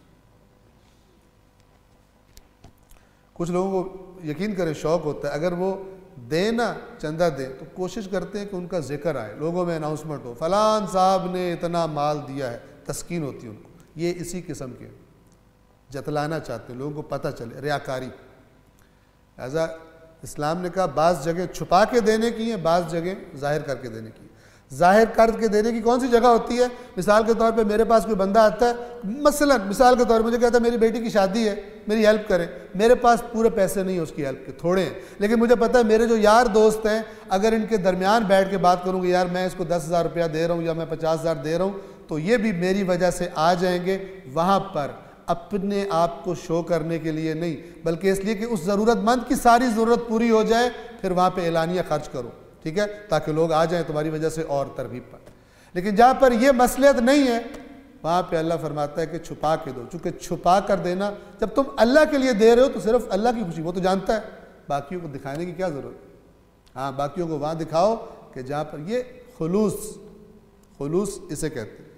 कुछ लोगों को यकीन करें शौक़ होता है, अगर वो दे ना चंदा दे तो कोशिश करते हैं कि उनका जिक्र आए, लोगों में अनाउंसमेंट हो, फलान साहब ने इतना माल दिया है, तस्कीन होती है उनको। ये इसी किस्म के जतलाना चाहते हैं, लोगों को पता चले, रियाकारी। ऐसा इस्लाम ने कहा बाज़ जगह छुपा के देने की है, बाज़ जगह जाहिर करके देने की। जाहिर करके देने की कौन सी जगह होती है? मिसाल के तौर पे मेरे पास कोई बंदा आता है, मसलन मिसाल के तौर पे मुझे कहता है मेरी बेटी की शादी है, मेरी हेल्प करें। मेरे पास पूरे पैसे नहीं है उसकी हेल्प के, थोड़े हैं, लेकिन मुझे पता है मेरे जो यार दोस्त हैं, अगर इनके दरमियान बैठ के बात करूँगी, यार मैं इसको दस हज़ार रुपया दे रहा हूँ या मैं पचास हज़ार दे रहा हूँ, तो ये भी मेरी वजह से आ जाएंगे। वहाँ पर अपने आप को शो करने के लिए नहीं, बल्कि इसलिए कि उस ज़रूरतमंद की सारी ज़रूरत पूरी हो जाए, फिर वहाँ पे एलानिया खर्च करो, ठीक है, ताकि लोग आ जाएं तुम्हारी वजह से और तरगीब पाए। लेकिन जहाँ पर यह मसलियत नहीं है, वहाँ पे अल्लाह फरमाता है कि छुपा के दो। चूँकि छुपा कर देना, जब तुम अल्लाह के लिए दे रहे हो तो सिर्फ अल्लाह की खुशी, वो तो जानता है, बाकियों को दिखाने की क्या ज़रूरत है। हाँ, बाकियों को वहाँ दिखाओ कि जहाँ पर ये खुलूस, खुलूस इसे कहते हैं।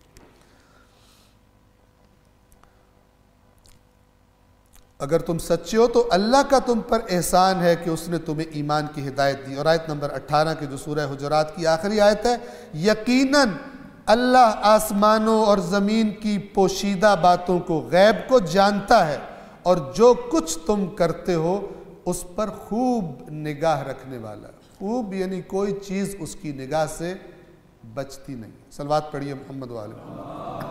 अगर तुम सच्चे हो तो अल्लाह का तुम पर एहसान है कि उसने तुम्हें ईमान की हिदायत दी। और आयत नंबर अट्ठारह की जो सूरह हुजरात की आखिरी आयत है, यकीनन अल्लाह आसमानों और ज़मीन की पोशीदा बातों को, गैब को जानता है, और जो कुछ तुम करते हो उस पर खूब निगाह रखने वाला। खूब यानी कोई चीज़ उसकी निगाह से बचती नहीं। सलवात पढ़िए मोहम्मद वाले मोहम्मद।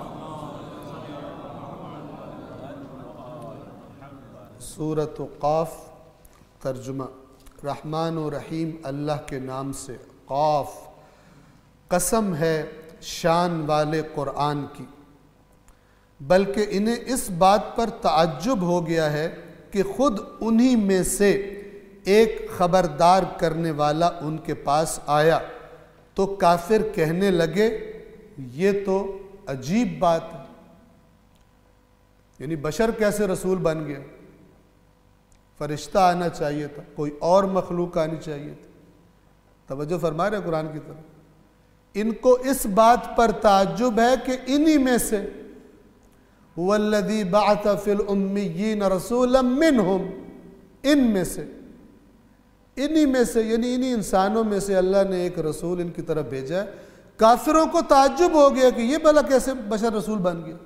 सूरत क़ाफ तर्जुमा। रहमान और रहीम अल्लाह के नाम से। क़ाफ, कसम है शान वाले क़ुरआन की, बल्कि इन्हें इस बात पर ताज्जुब हो गया है कि ख़ुद उन्हीं में से एक ख़बरदार करने वाला उनके पास आया तो काफिर कहने लगे ये तो अजीब बात है, यानी बशर कैसे रसूल बन गया, फरिश्ता आना चाहिए था, कोई और मखलूक आनी चाहिए थी। तवज्जो फरमा रहे कुरान की तरफ। इनको इस बात पर ताज्जुब है कि इन्हीं में से वल्लज़ी बअथ फिल उम्मिय्यीन रसूलन मिनहुम, इन में से, इन्हीं में से यानी इन्हीं इंसानों में से अल्लाह ने एक रसूल इनकी तरफ भेजा है। काफिरों को ताज्जुब हो गया कि ये भला कैसे बशर रसूल बन गया।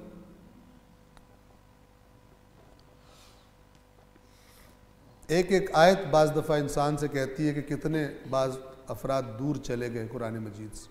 एक एक आयत बाज़ दफ़ा इंसान से कहती है कि कितने बाज़ अफराद दूर चले गए कुरान मजीद से।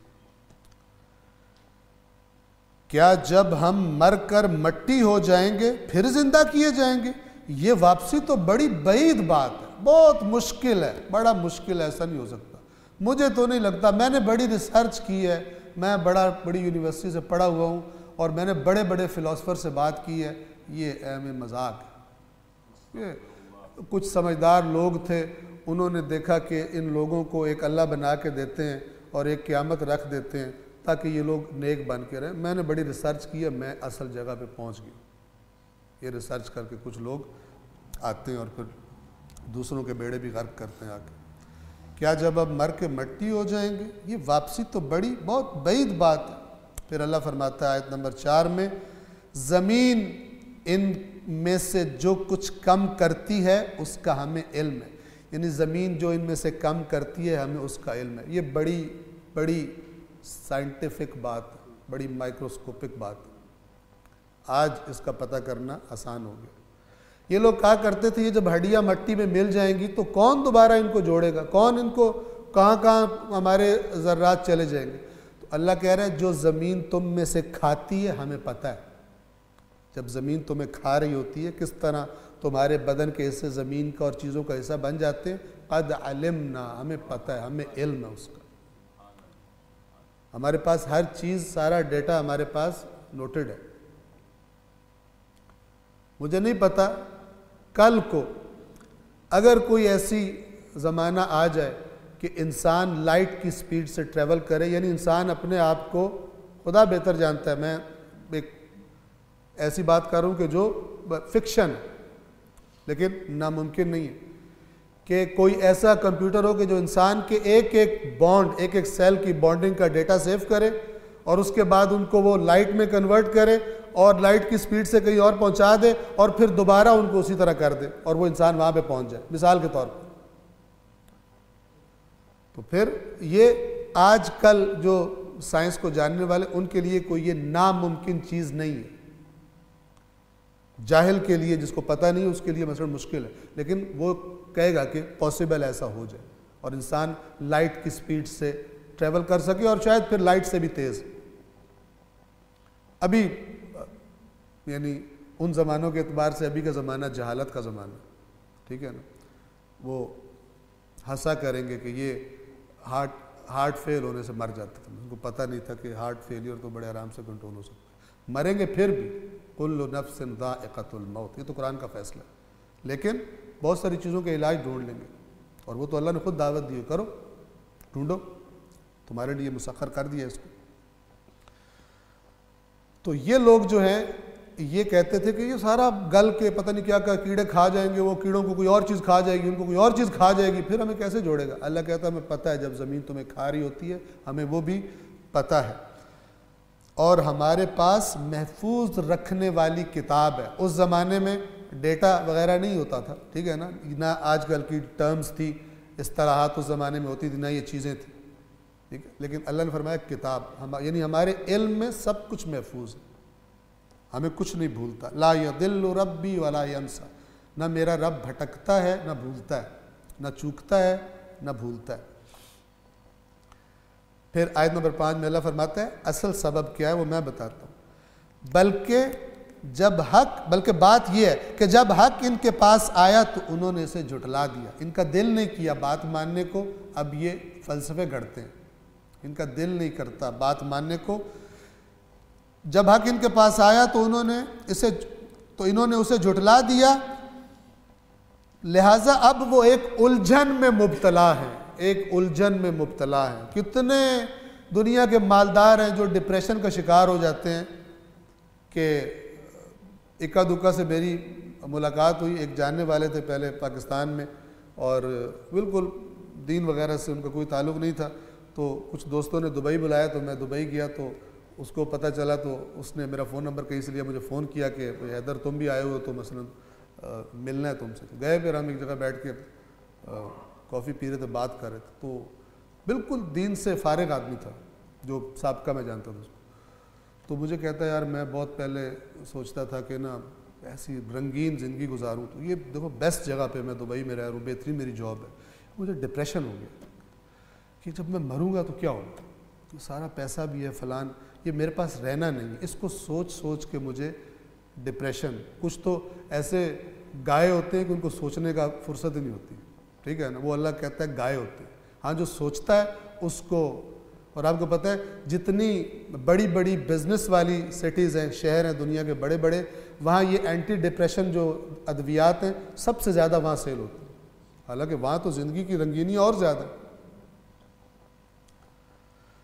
क्या जब हम मर कर मट्टी हो जाएंगे फिर जिंदा किए जाएंगे? ये वापसी तो बड़ी बईद बात है, बहुत मुश्किल है, बड़ा मुश्किल है, ऐसा नहीं हो सकता। मुझे तो नहीं लगता, मैंने बड़ी रिसर्च की है, मैं बड़ा बड़ी यूनिवर्सिटी से पढ़ा हुआ हूँ और मैंने बड़े बड़े फ़िलासफ़र से बात की है, ये एम मजाक है। ये कुछ समझदार लोग थे, उन्होंने देखा कि इन लोगों को एक अल्लाह बना के देते हैं और एक क़यामत रख देते हैं, ताकि ये लोग नेक बन के रहें। मैंने बड़ी रिसर्च की है, मैं असल जगह पे पहुंच गया। ये रिसर्च करके कुछ लोग आते हैं और फिर दूसरों के बेड़े भी गर्क करते हैं आके। क्या जब अब मर के मट्टी हो जाएंगे? ये वापसी तो बड़ी बहुत बैद बात है। फिर अल्लाह फरमाता है आयत नंबर चार में, ज़मीन इन में से जो कुछ कम करती है उसका हमें इल्म है। यानी ज़मीन जो इनमें से कम करती है हमें उसका इल्म है। ये बड़ी बड़ी साइंटिफिक बात है, बड़ी माइक्रोस्कोपिक बात है। आज इसका पता करना आसान हो गया। ये लोग कहा करते थे ये जब हड्डियाँ मट्टी में मिल जाएंगी तो कौन दोबारा इनको जोड़ेगा, कौन इनको कहाँ कहाँ हमारे ज़र्रात चले जाएंगे। तो अल्लाह कह रहा है जो ज़मीन तुम में से खाती है हमें पता है। जब ज़मीन तुम्हें खा रही होती है किस तरह तुम्हारे बदन के हिस्से ज़मीन का और चीज़ों का हिस्सा बन जाते हैं। क़द अलिमना, हमें पता है, हमें इल्म है उसका। हमारे पास हर चीज़, सारा डेटा हमारे पास नोटेड है। मुझे नहीं पता कल को अगर कोई ऐसी ज़माना आ जाए कि इंसान लाइट की स्पीड से ट्रैवल करे, यानी इंसान अपने आप को, खुदा बेहतर जानता है, मैं एक ऐसी बात कर रहा हूँ कि जो फिक्शन है लेकिन नामुमकिन नहीं है कि कोई ऐसा कंप्यूटर हो कि जो इंसान के एक एक बॉन्ड, एक एक सेल की बॉन्डिंग का डेटा सेव करे और उसके बाद उनको वो लाइट में कन्वर्ट करे और लाइट की स्पीड से कहीं और पहुंचा दे और फिर दोबारा उनको उसी तरह कर दे और वो इंसान वहां पे पहुंच जाए, मिसाल के तौर पर। तो फिर ये आजकल जो साइंस को जानने वाले उनके लिए कोई ये नामुमकिन चीज़ नहीं है। जाहिल के लिए, जिसको पता नहीं है, उसके लिए मसलन मुश्किल है, लेकिन वो कहेगा कि पॉसिबल ऐसा हो जाए और इंसान लाइट की स्पीड से ट्रैवल कर सके और शायद फिर लाइट से भी तेज़। अभी यानी उन ज़मानों के एतबार से अभी का ज़माना जहालत का ज़माना, ठीक है ना। वो हंसा करेंगे कि ये हार्ट हार्ट फेल होने से मर जाते थे, उनको पता नहीं था कि हार्ट फेलियर तो बड़े आराम से कंट्रोल हो सकता है, मरेंगे फिर भी। कुल्लु नफ्सिन ज़ाइक़तुल मौत, ये तो कुरान का फैसला है। लेकिन बहुत सारी चीज़ों के इलाज ढूंढ लेंगे और वो तो अल्लाह ने खुद दावत दी है, करो ढूंढो, तुम्हारे लिए मुसख्खर कर दिया इसको। तो ये लोग जो हैं ये कहते थे कि ये सारा गल के पता नहीं क्या क्या कीड़े खा जाएंगे, वो कीड़ों को कोई और चीज़ खा जाएगी, उनको कोई और चीज़ खा जाएगी, फिर हमें कैसे जोड़ेगा। अल्लाह कहता है हमें पता है, जब ज़मीन तुम्हें खा रही होती है हमें वो भी पता है और हमारे पास महफूज रखने वाली किताब है। उस ज़माने में डेटा वगैरह नहीं होता था, ठीक है ना, ना आजकल की टर्म्स थी, इस तरह उस ज़माने में होती थी, ना ये चीज़ें थी, ठीक है। लेकिन अल्लाह ने फरमाया किताब, हम यानी हमारे इल्म में सब कुछ महफूज है, हमें कुछ नहीं भूलता। ला यदिल्लु रब्बी वला यंसा, ना मेरा रब भटकता है ना भूलता है, ना चूकता है ना भूलता है। फिर आयत नंबर पाँच में अल्लाह फरमाता है असल सबब क्या है वो मैं बताता हूँ। बल्कि जब हक बल्कि बात यह है कि जब हक इनके पास आया तो उन्होंने इसे झुठला दिया, इनका दिल नहीं किया बात मानने को। अब ये फ़लसफ़े गढ़ते हैं, इनका दिल नहीं करता बात मानने को। जब हक इनके पास आया तो उन्होंने इसे तो इन्होंने उसे झुठला दिया, लिहाजा अब वो एक उलझन में मुब्तला है, एक उलझन में मुब्तला है। कितने दुनिया के मालदार हैं जो डिप्रेशन का शिकार हो जाते हैं कि इक्का दुक्का से मेरी मुलाकात हुई, एक जानने वाले थे पहले पाकिस्तान में और बिल्कुल दीन वगैरह से उनका कोई ताल्लुक़ नहीं था, तो कुछ दोस्तों ने दुबई बुलाया तो मैं दुबई गया, तो उसको पता चला तो उसने मेरा फ़ोन नंबर कहीं से लिया, मुझे फ़ोन किया कि हैदर तुम भी आए हो तो मसलन आ, मिलना है तुमसे। तो गए, फिर हम एक जगह बैठ के कॉफ़ी पी रहे थे, बात कर रहे थे, तो बिल्कुल दीन से फारिग आदमी था जो साबका मैं जानता था उसको। तो मुझे कहता है यार मैं बहुत पहले सोचता था कि ना ऐसी रंगीन ज़िंदगी गुजारूँ, तो ये देखो बेस्ट जगह पे मैं दुबई में रह रहा हूँ, बेहतरीन मेरी जॉब है, मुझे डिप्रेशन हो गया कि जब मैं मरूंगा तो क्या होगा, तो सारा पैसा भी है फलान, ये मेरे पास रहना नहीं है। इसको सोच सोच के मुझे डिप्रेशन, कुछ तो ऐसे गाय होते हैं कि उनको सोचने का फुर्सत ही नहीं होती, ठीक है ना, वो अल्लाह कहता है गाय होते हैं। हाँ, जो सोचता है उसको, और आपको पता है जितनी बड़ी बड़ी बिजनेस वाली सिटीज़ हैं, शहर हैं दुनिया के बड़े बड़े, वहाँ ये एंटी डिप्रेशन जो अद्वियात हैं सबसे ज़्यादा वहाँ सेल होती है। हालांकि वहाँ तो ज़िंदगी की रंगीनी और ज़्यादा।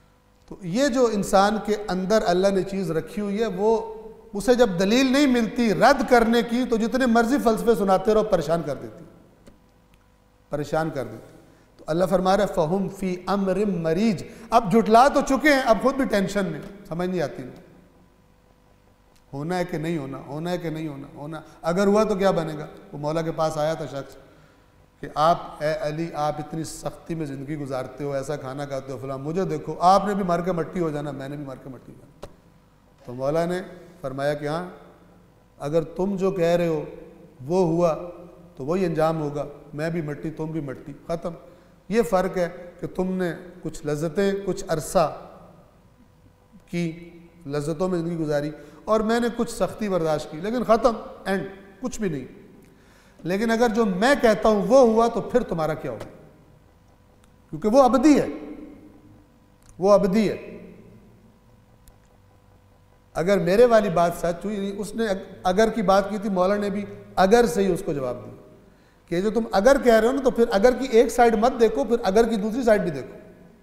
तो ये जो इंसान के अंदर अल्लाह ने चीज़ रखी हुई है, वो उसे जब दलील नहीं मिलती रद्द करने की, तो जितने मर्जी फलसफे सुनाते रहो, परेशान कर देती परेशान कर देती। तो अल्लाह फरमा रहा है फ़हुम फ़ी अम्रिम मरीज, अब जुटला तो चुके हैं, अब खुद भी टेंशन में, समझ नहीं आती ना, होना है कि नहीं होना, होना है कि नहीं होना, होना अगर हुआ तो क्या बनेगा। वो मौला के पास आया था शख्स कि आप ए अली, आप इतनी सख्ती में ज़िंदगी गुजारते हो, ऐसा खाना खाते हो फलां, मुझे देखो, आपने भी मार के मट्टी हो जाना, मैंने भी मार के मट्टी हो जाना। तो मौला ने फरमाया कि हाँ, अगर तुम जो कह रहे हो वो हुआ तो वही अंजाम होगा, मैं भी मट्टी तुम भी मट्टी, ख़त्म। ये फ़र्क है कि तुमने कुछ लज्जतें कुछ अरसा की, लज्जतों में ज़िंदगी गुजारी, और मैंने कुछ सख्ती बर्दाश्त की, लेकिन ख़त्म, एंड, कुछ भी नहीं। लेकिन अगर जो मैं कहता हूँ वो हुआ तो फिर तुम्हारा क्या होगा, क्योंकि वो अबदी है, वो अबदी है। अगर मेरे वाली बात सच हुई, उसने अगर की बात की थी, मौला ने भी अगर से ही उसको जवाब दिया कि जो तुम अगर कह रहे हो ना, तो फिर अगर की एक साइड मत देखो, फिर अगर की दूसरी साइड भी देखो।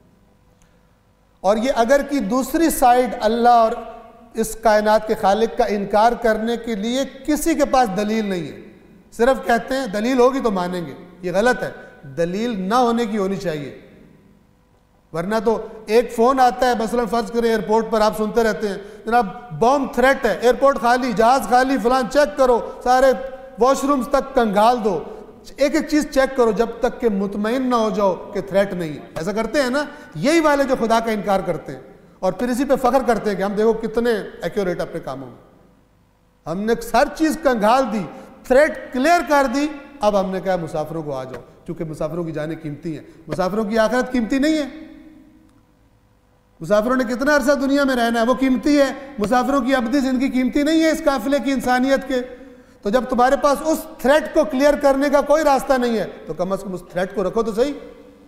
और ये अगर की दूसरी साइड अल्लाह और इस कायनात के खालिक का इनकार करने के लिए किसी के पास दलील नहीं है, सिर्फ कहते हैं दलील होगी तो मानेंगे, ये गलत है। दलील ना होने की होनी चाहिए, वरना तो एक फ़ोन आता है, मसलन फ़र्ज़ करें एयरपोर्ट पर, आप सुनते रहते हैं जनाब बॉम्ब थ्रेट है, एयरपोर्ट खाली, जहाज़ खाली, फलान चेक करो, सारे वॉशरूम्स तक कंगाल दो, एक एक चीज़ चेक करो जब तक कि मुतमईन ना हो जाओ कि थ्रेट नहीं है। ऐसा करते हैं ना, यही वाले जो खुदा का इनकार करते हैं और फिर इसी पे फ़ख्र करते हैं कि हम देखो कितने एक्यूरेट अपने कामों में, हमने हर चीज़ कंगाल दी, थ्रेट क्लियर कर दी, अब हमने कहा मुसाफिरों को आ जाओ, क्योंकि मुसाफिरों की जानें कीमती हैं, मुसाफिरों की आखिरत कीमती नहीं है। मुसाफिरों ने कितना अरसा दुनिया में रहना है, वो कीमती है। मुसाफिरों की अबदी जिंदगी कीमती नहीं है इस काफिले की, इंसानियत के। तो जब तुम्हारे पास उस थ्रेट को क्लियर करने का कोई रास्ता नहीं है, तो कम अज कम उस थ्रेट को रखो तो सही।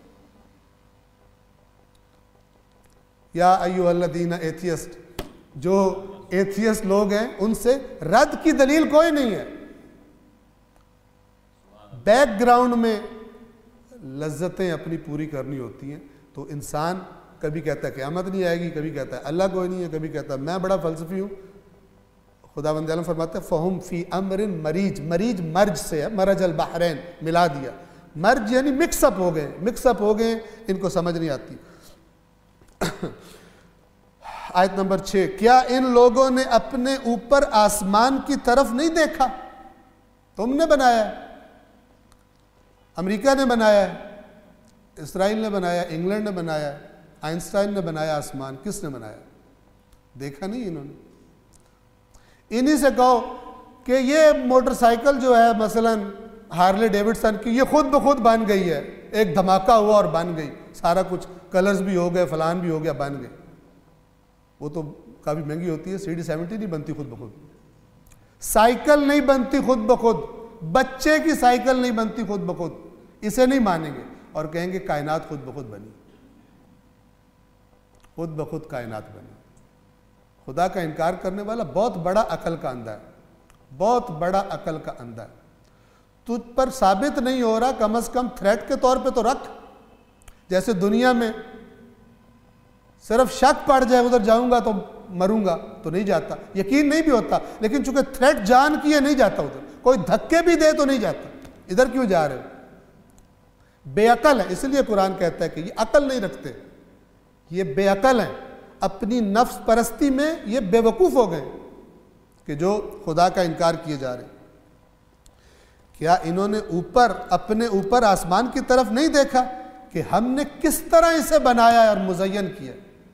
या अय्युहल्लज़ीना एथियस्ट, जो एथियस्ट लोग हैं उनसे रद्द की दलील कोई नहीं है। बैकग्राउंड में लज्जतें अपनी पूरी करनी होती हैं। तो इंसान कभी कहता है क़यामत नहीं आएगी, कभी कहता है अल्लाह कोई नहीं है, कभी कहता है मैं बड़ा फ़लसफ़ी हूँ। खुदावंद आलम फरमाते हैं फ़हुम फ़ी अम्रिन मरीज, मरीज मर्ज से है, मरज अल बहरैन मिला दिया, मर्ज यानी मिक्सअप हो गए, मिक्सअप हो गए, इनको समझ नहीं आती। आयत नंबर छः, क्या इन लोगों ने अपने ऊपर आसमान की तरफ नहीं देखा? तुमने बनाया है, अमेरिका ने बनाया है, इसराइल ने बनाया, इंग्लैंड ने बनाया, आइंस्टाइन ने बनाया आसमान, किसने बनाया? देखा नहीं इन्होंने। इन्हीं से कहो कि ये मोटरसाइकिल जो है मसलन हार्ले डेविडसन की, ये खुद ब खुद बन गई है, एक धमाका हुआ और बन गई, सारा कुछ कलर्स भी हो गए, फलान भी हो गया, बन गए। वो तो काफ़ी महंगी होती है, सी डी सेवेंटी नहीं बनती खुद ब खुद, साइकिल नहीं बनती खुद ब खुद, बच्चे की साइकिल नहीं बनती खुद ब खुद। इसे नहीं मानेंगे और कहेंगे कायनात खुद ब खुद बनी, खुद ब खुद कायनात बनी। खुदा का इनकार करने वाला बहुत बड़ा अकल का अंधा है, बहुत बड़ा अकल का अंधा है। तुझ पर साबित नहीं हो रहा, कम से कम थ्रेट के तौर पे तो रख। जैसे दुनिया में सिर्फ शक पड़ जाए उधर जाऊंगा तो मरूंगा, तो नहीं जाता, यकीन नहीं भी होता, लेकिन चूंकि थ्रेट जान की है नहीं जाता उधर, कोई धक्के भी दे तो नहीं जाता, इधर क्यों जा रहे हो? बेअकल है। इसलिए कुरान कहता है कि ये अकल नहीं रखते, ये बेअकल हैं, अपनी नफ्स परस्ती में ये बेवकूफ़ हो गए कि जो खुदा का इनकार किए जा रहे हैं। क्या इन्होंने ऊपर अपने ऊपर आसमान की तरफ नहीं देखा कि हमने किस तरह इसे बनाया और मुज़य्यन किया?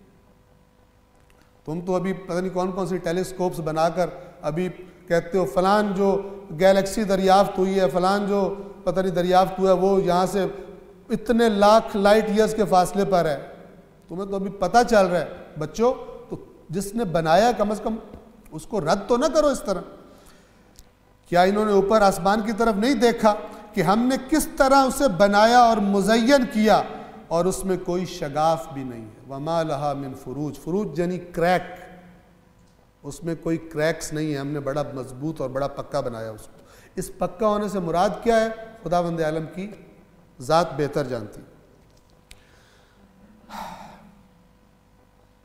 तुम तो अभी पता नहीं कौन कौन सी टेलीस्कोप्स बनाकर अभी कहते हो फलान जो गैलेक्सी दरियाफ्त हुई है, फलान जो पता नहीं दरियाफ्त हुआ है, वो यहाँ से इतने लाख लाइट ईयर्स के फासले पर है। तुम्हें तो अभी पता चल रहा है बच्चों, तो जिसने बनाया कम से कम उसको रद्द तो ना करो इस तरह। क्या इन्होंने ऊपर आसमान की तरफ नहीं देखा कि हमने किस तरह उसे बनाया और मुज़य्यन किया और उसमें कोई शगाफ भी नहीं है। वमा लहा मिन फुरूज, फुरूज यानी क्रैक, उसमें कोई क्रैक्स नहीं है, हमने बड़ा मजबूत और बड़ा पक्का बनाया उसको। इस पक्का होने से मुराद क्या है? खुदावंद आलम की ज़ात बेहतर जानती।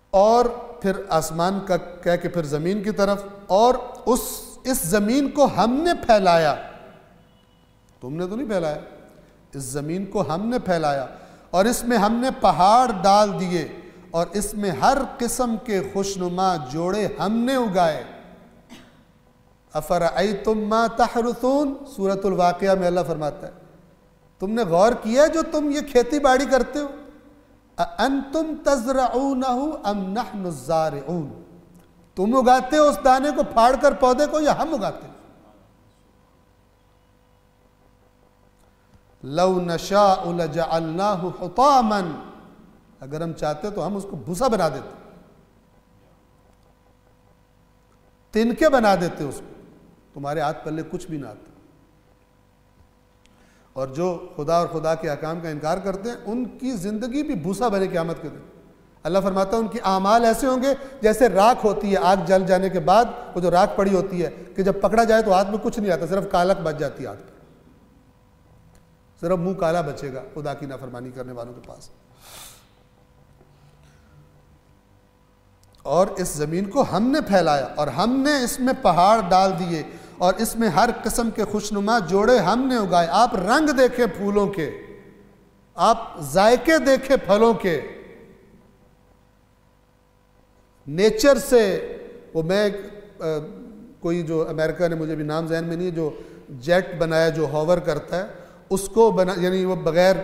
और फिर आसमान का कह के फिर ज़मीन की तरफ, और उस इस ज़मीन को हमने फैलाया, तुमने तो नहीं फैलाया, इस ज़मीन को हमने फैलाया, और इसमें हमने पहाड़ डाल दिए, और इसमें हर किस्म के खुशनुमा जोड़े हमने उगाए। अफरअयतुम मा तहरुसून, सूरतुल वाक़िया में अल्लाह फरमाता है, तुमने गौर किया जो तुम ये खेती बाड़ी करते हो, अअंतुम तज़रऊनहु अम नहनु ज़ारिऊन, तुम उगाते हो उस दाने को फाड़ कर पौधे को, या हम उगाते हैं? लौ नशाअ लजअलनाहु हुतामन, अगर हम चाहते तो हम उसको भूसा बना देते, तिनके बना देते उसको, तुम्हारे हाथ पल्ले कुछ भी ना आता। और जो खुदा और खुदा के अहकाम का इनकार करते हैं उनकी ज़िंदगी भी भूसा बने क़यामत के दिन। अल्लाह फरमाता है उनकी आमाल ऐसे होंगे जैसे राख होती है, आग जल जाने के बाद वो जो राख पड़ी होती है कि जब पकड़ा जाए तो हाथ में कुछ नहीं आता, सिर्फ कालक बच जाती है हाथ पर, सिर्फ मुंह काला बचेगा खुदा की नाफरमानी करने वालों के पास। और इस ज़मीन को हमने फैलाया, और हमने इसमें पहाड़ डाल दिए, और इसमें हर किस्म के खुशनुमा जोड़े हमने उगाए। आप रंग देखे फूलों के, आप जायके देखे फलों के, नेचर से। वो मैं आ, कोई जो अमेरिका ने, मुझे भी नाम ज़हन में नहीं, जो जेट बनाया जो हॉवर करता है, उसको बना, यानी वो बगैर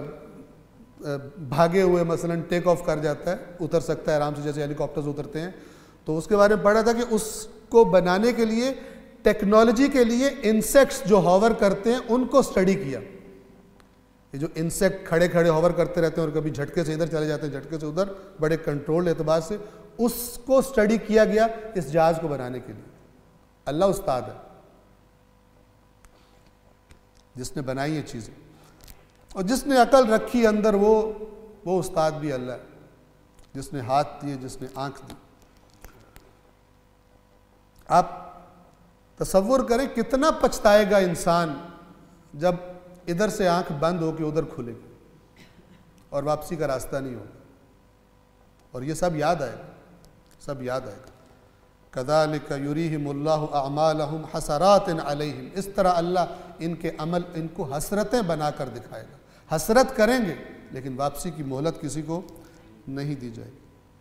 भागे हुए मसलन टेक ऑफ कर जाता है, उतर सकता है आराम से, जैसे हेलीकॉप्टर्स उतरते हैं। तो उसके बारे में पढ़ा था कि उसको बनाने के लिए, टेक्नोलॉजी के लिए, इंसेक्ट्स जो हॉवर करते हैं उनको स्टडी किया। ये जो इंसेक्ट खड़े खड़े हॉवर करते रहते हैं और कभी झटके से इधर चले जाते हैं, झटके से उधर, बड़े कंट्रोल एतबार से, उसको स्टडी किया गया इस जहाज को बनाने के लिए। अल्लाह उस्ताद है जिसने बनाई ये चीज़ें, और जिसने अकल रखी अंदर, वो वो उस्ताद भी अल्लाह है, जिसने हाथ दिए, जिसने आंख दी। आप तसव्वुर करें कितना पछताएगा इंसान जब इधर से आंख बंद हो के उधर खुलेगी और वापसी का रास्ता नहीं होगा। और ये सब याद आएगा, सब याद आएगा। कज़ालिक युरीहिमुल्लाहु अअमालहुम हसरातिन अलैहिम, इस तरह अल्लाह इनके अमल, इनको हसरतें बनाकर दिखाएगा। हसरत करेंगे लेकिन वापसी की मोहलत किसी को नहीं दी जाएगी।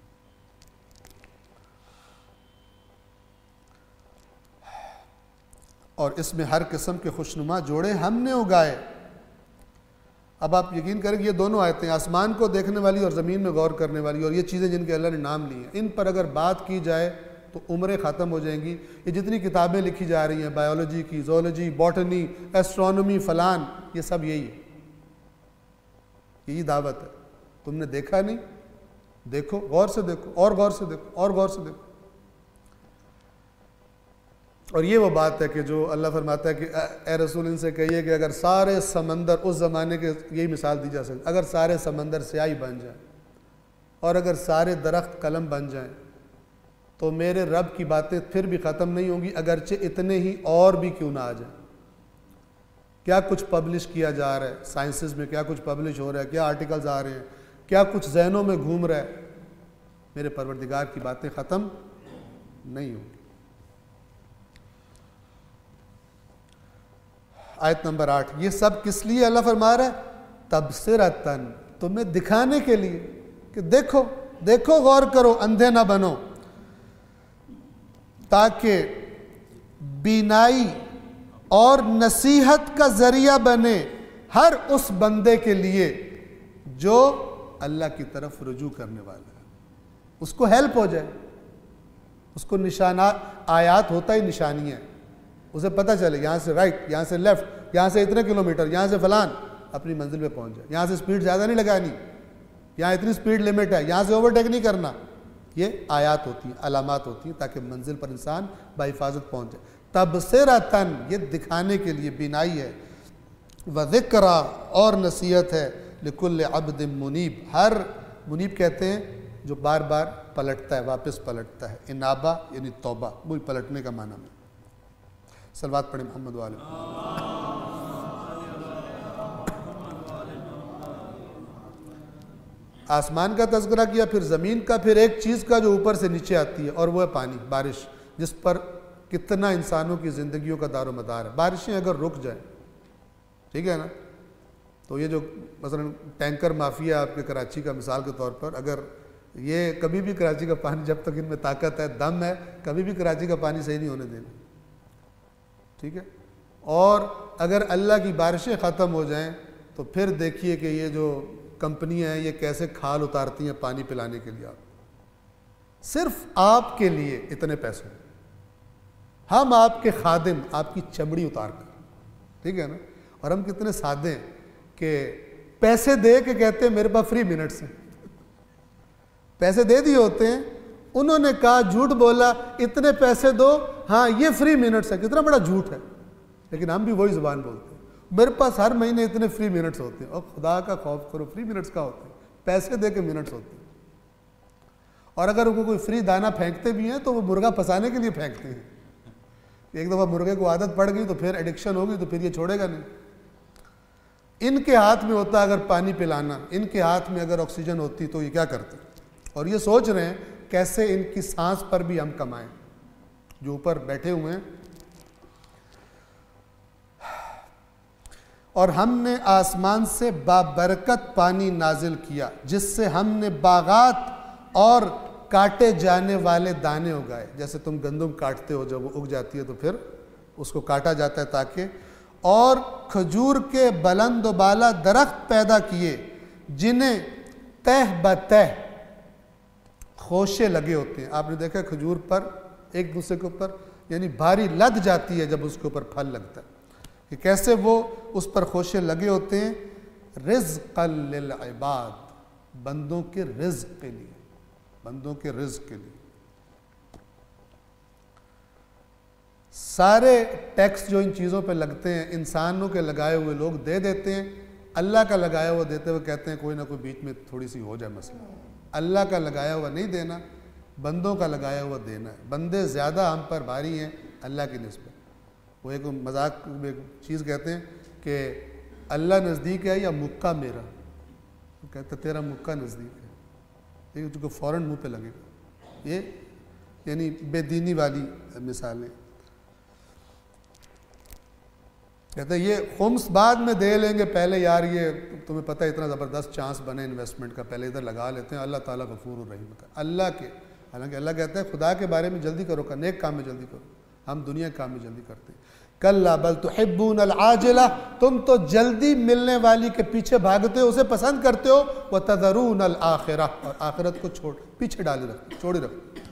और इसमें हर किस्म के खुशनुमा जोड़े हमने उगाए। अब आप यकीन करें कि ये दोनों आयतें, आसमान को देखने वाली और ज़मीन में गौर करने वाली, और ये चीज़ें जिनके अल्लाह ने नाम ली हैं, इन पर अगर बात की जाए तो उम्रें ख़त्म हो जाएंगी। ये जितनी किताबें लिखी जा रही हैं, बायोलॉजी की, जोलॉजी, बॉटनी, एस्ट्रोनॉमी, फलान, ये सब यही है, यही दावत है। तुमने देखा नहीं, देखो, गौर से देखो, और गौर से देखो, और गौर से देखो। और ये वो बात है कि जो अल्लाह फरमाता है कि ए रसूल इनसे कहिए कि अगर सारे समंदर, उस ज़माने के, यही मिसाल दी जा सकती, अगर सारे समंदर स्याही बन जाएं और अगर सारे दरख्त कलम बन जाएं तो मेरे रब की बातें फिर भी ख़त्म नहीं होंगी, अगरचे इतने ही और भी क्यों ना आ जाएं। क्या कुछ पब्लिश किया जा रहा है साइंसेस में, क्या कुछ पब्लिश हो रहा है, क्या आर्टिकल्स आ रहे हैं, क्या कुछ जहनों में घूम रहा है, मेरे परवरदिगार की बातें ख़त्म नहीं होंगी। आयत नंबर आठ, ये सब किस लिए अल्लाह फरमा रहा है? तबसिरतन, तुम्हें दिखाने के लिए कि देखो, देखो, गौर करो, अंधे ना बनो, ताकि बीनाई और नसीहत का जरिया बने हर उस बंदे के लिए जो अल्लाह की तरफ रुजू करने वाला है, उसको हेल्प हो जाए, उसको निशाना, आयात होता ही निशानी है, उसे पता चले यहाँ से राइट, यहाँ से लेफ्ट, यहाँ से इतने किलोमीटर, यहाँ से फलान, अपनी मंजिल पे पहुँच जाए। यहाँ से स्पीड ज़्यादा नहीं लगानी, यहाँ इतनी स्पीड लिमिट है, यहाँ से ओवरटेक नहीं करना। ये आयात होती हैं, अलामात होती हैं, ताकि मंजिल पर इंसान बाहिफाजत पहुँच जाए। तबसिरतन, ये दिखाने के लिए बिनाई है, व ज़िक्रा, और नसीहत है, लिकुल्ल अब्दिन मुनीब, हर मुनीब कहते हैं जो बार बार पलटता है, वापस पलटता है। इनाबा यानी तौबा, वो पलटने का माना में। सलवात पढ़े मोहम्मद वाले। आसमान का तज़किरा किया, फिर ज़मीन का, फिर एक चीज़ का जो ऊपर से नीचे आती है, और वो है पानी, बारिश, जिस पर कितना इंसानों की ज़िंदगियों का दारो मदार है। बारिशें अगर रुक जाएं, ठीक है ना, तो ये जो मसलन टैंकर माफिया आपके कराची का मिसाल के तौर पर, अगर ये कभी भी कराची का पानी, जब तक इनमें ताकत है, दम है, कभी भी कराची का पानी सही नहीं होने देना, ठीक है। और अगर अल्लाह की बारिशें ख़त्म हो जाएं तो फिर देखिए कि ये जो कंपनियां हैं ये कैसे खाल उतारती हैं पानी पिलाने के लिए, आप सिर्फ आपके लिए इतने पैसे, हम आपके खादिम, आपकी चमड़ी उतार कर, ठीक है ना। और हम कितने सादे हैं कि पैसे दे के कहते हैं मेरे पास फ्री मिनट्स हैं, पैसे दे दिए होते हैं, उन्होंने कहा, झूठ बोला, इतने पैसे दो, हाँ ये फ्री मिनट्स है, कितना बड़ा झूठ है, लेकिन हम भी वही ज़ुबान बोलते हैं, मेरे पास हर महीने इतने फ्री मिनट्स होते हैं। और खुदा का खौफ करो, फ्री मिनट्स का होते हैं, पैसे दे के मिनट्स होते हैं। और अगर उनको कोई फ्री दाना फेंकते भी हैं तो वो मुर्गा फंसाने के लिए फेंकते हैं, एक दफ़ा मुर्गे को आदत पड़ गई तो फिर एडिक्शन होगी तो फिर ये छोड़ेगा नहीं। इनके हाथ में होता अगर पानी पिलाना, इनके हाथ में अगर ऑक्सीजन होती तो ये क्या करते, और ये सोच रहे हैं कैसे इनकी सांस पर भी हम कमाएं, जो ऊपर बैठे हुए हैं। और हमने आसमान से बाबरकत पानी नाजिल किया, जिससे हमने बागात और काटे जाने वाले दाने उगाए। जैसे तुम गंदम काटते हो, जब वो उग जाती है तो फिर उसको काटा जाता है ताकि, और खजूर के बुलंद बाला दरख्त पैदा किए, जिन्हें तह बतह खोशे लगे होते हैं। आपने देखा खजूर पर एक दूसरे के ऊपर यानी भारी लद जाती है जब उसके ऊपर फल लगता है, कि कैसे वो उस पर खोशे लगे होते हैं। रिज़्क़ल लिल इबाद, बंदों के रिज़्क़ के लिए, बंदों के रिज़्क़ के लिए। सारे टैक्स जो इन चीज़ों पे लगते हैं, इंसानों के लगाए हुए लोग दे देते हैं, अल्लाह का लगाया हुआ देते हुए कहते हैं कोई ना कोई बीच में थोड़ी सी हो जाए मसला। अल्लाह का लगाया हुआ नहीं देना, बंदों का लगाया हुआ देना है। बंदे ज़्यादा हम पर भारी हैं अल्लाह की निस्बत। वो एक मजाक में एक चीज़ कहते हैं कि अल्लाह नज़दीक है या मुक्का मेरा, तो कहते तेरा मुक्का नज़दीक है, लेकिन तुझको फ़ौरन मुँह पे लगेगा। ये यानी बेदीनी वाली मिसालें। कहते ये खुम्स बाद में दे लेंगे, पहले यार ये तुम्हें पता है इतना ज़बरदस्त चांस बने इन्वेस्टमेंट का, पहले इधर लगा लेते हैं। अल्लाह ताला गफूर रहीम होता है। अल्लाह के, हालांकि अल्लाह कहता है खुदा के बारे में जल्दी करो, नेक काम में जल्दी करो, हम दुनिया के काम में जल्दी करते हैं। कल्ला बल तुहिब्बूनल आजिला, तुम तो जल्दी मिलने वाली के पीछे भागते हो, उसे पसंद करते हो। व तज़रूनल आखिरा, और आखिरत को छोड़ पीछे डाले रखते, छोड़े रखते।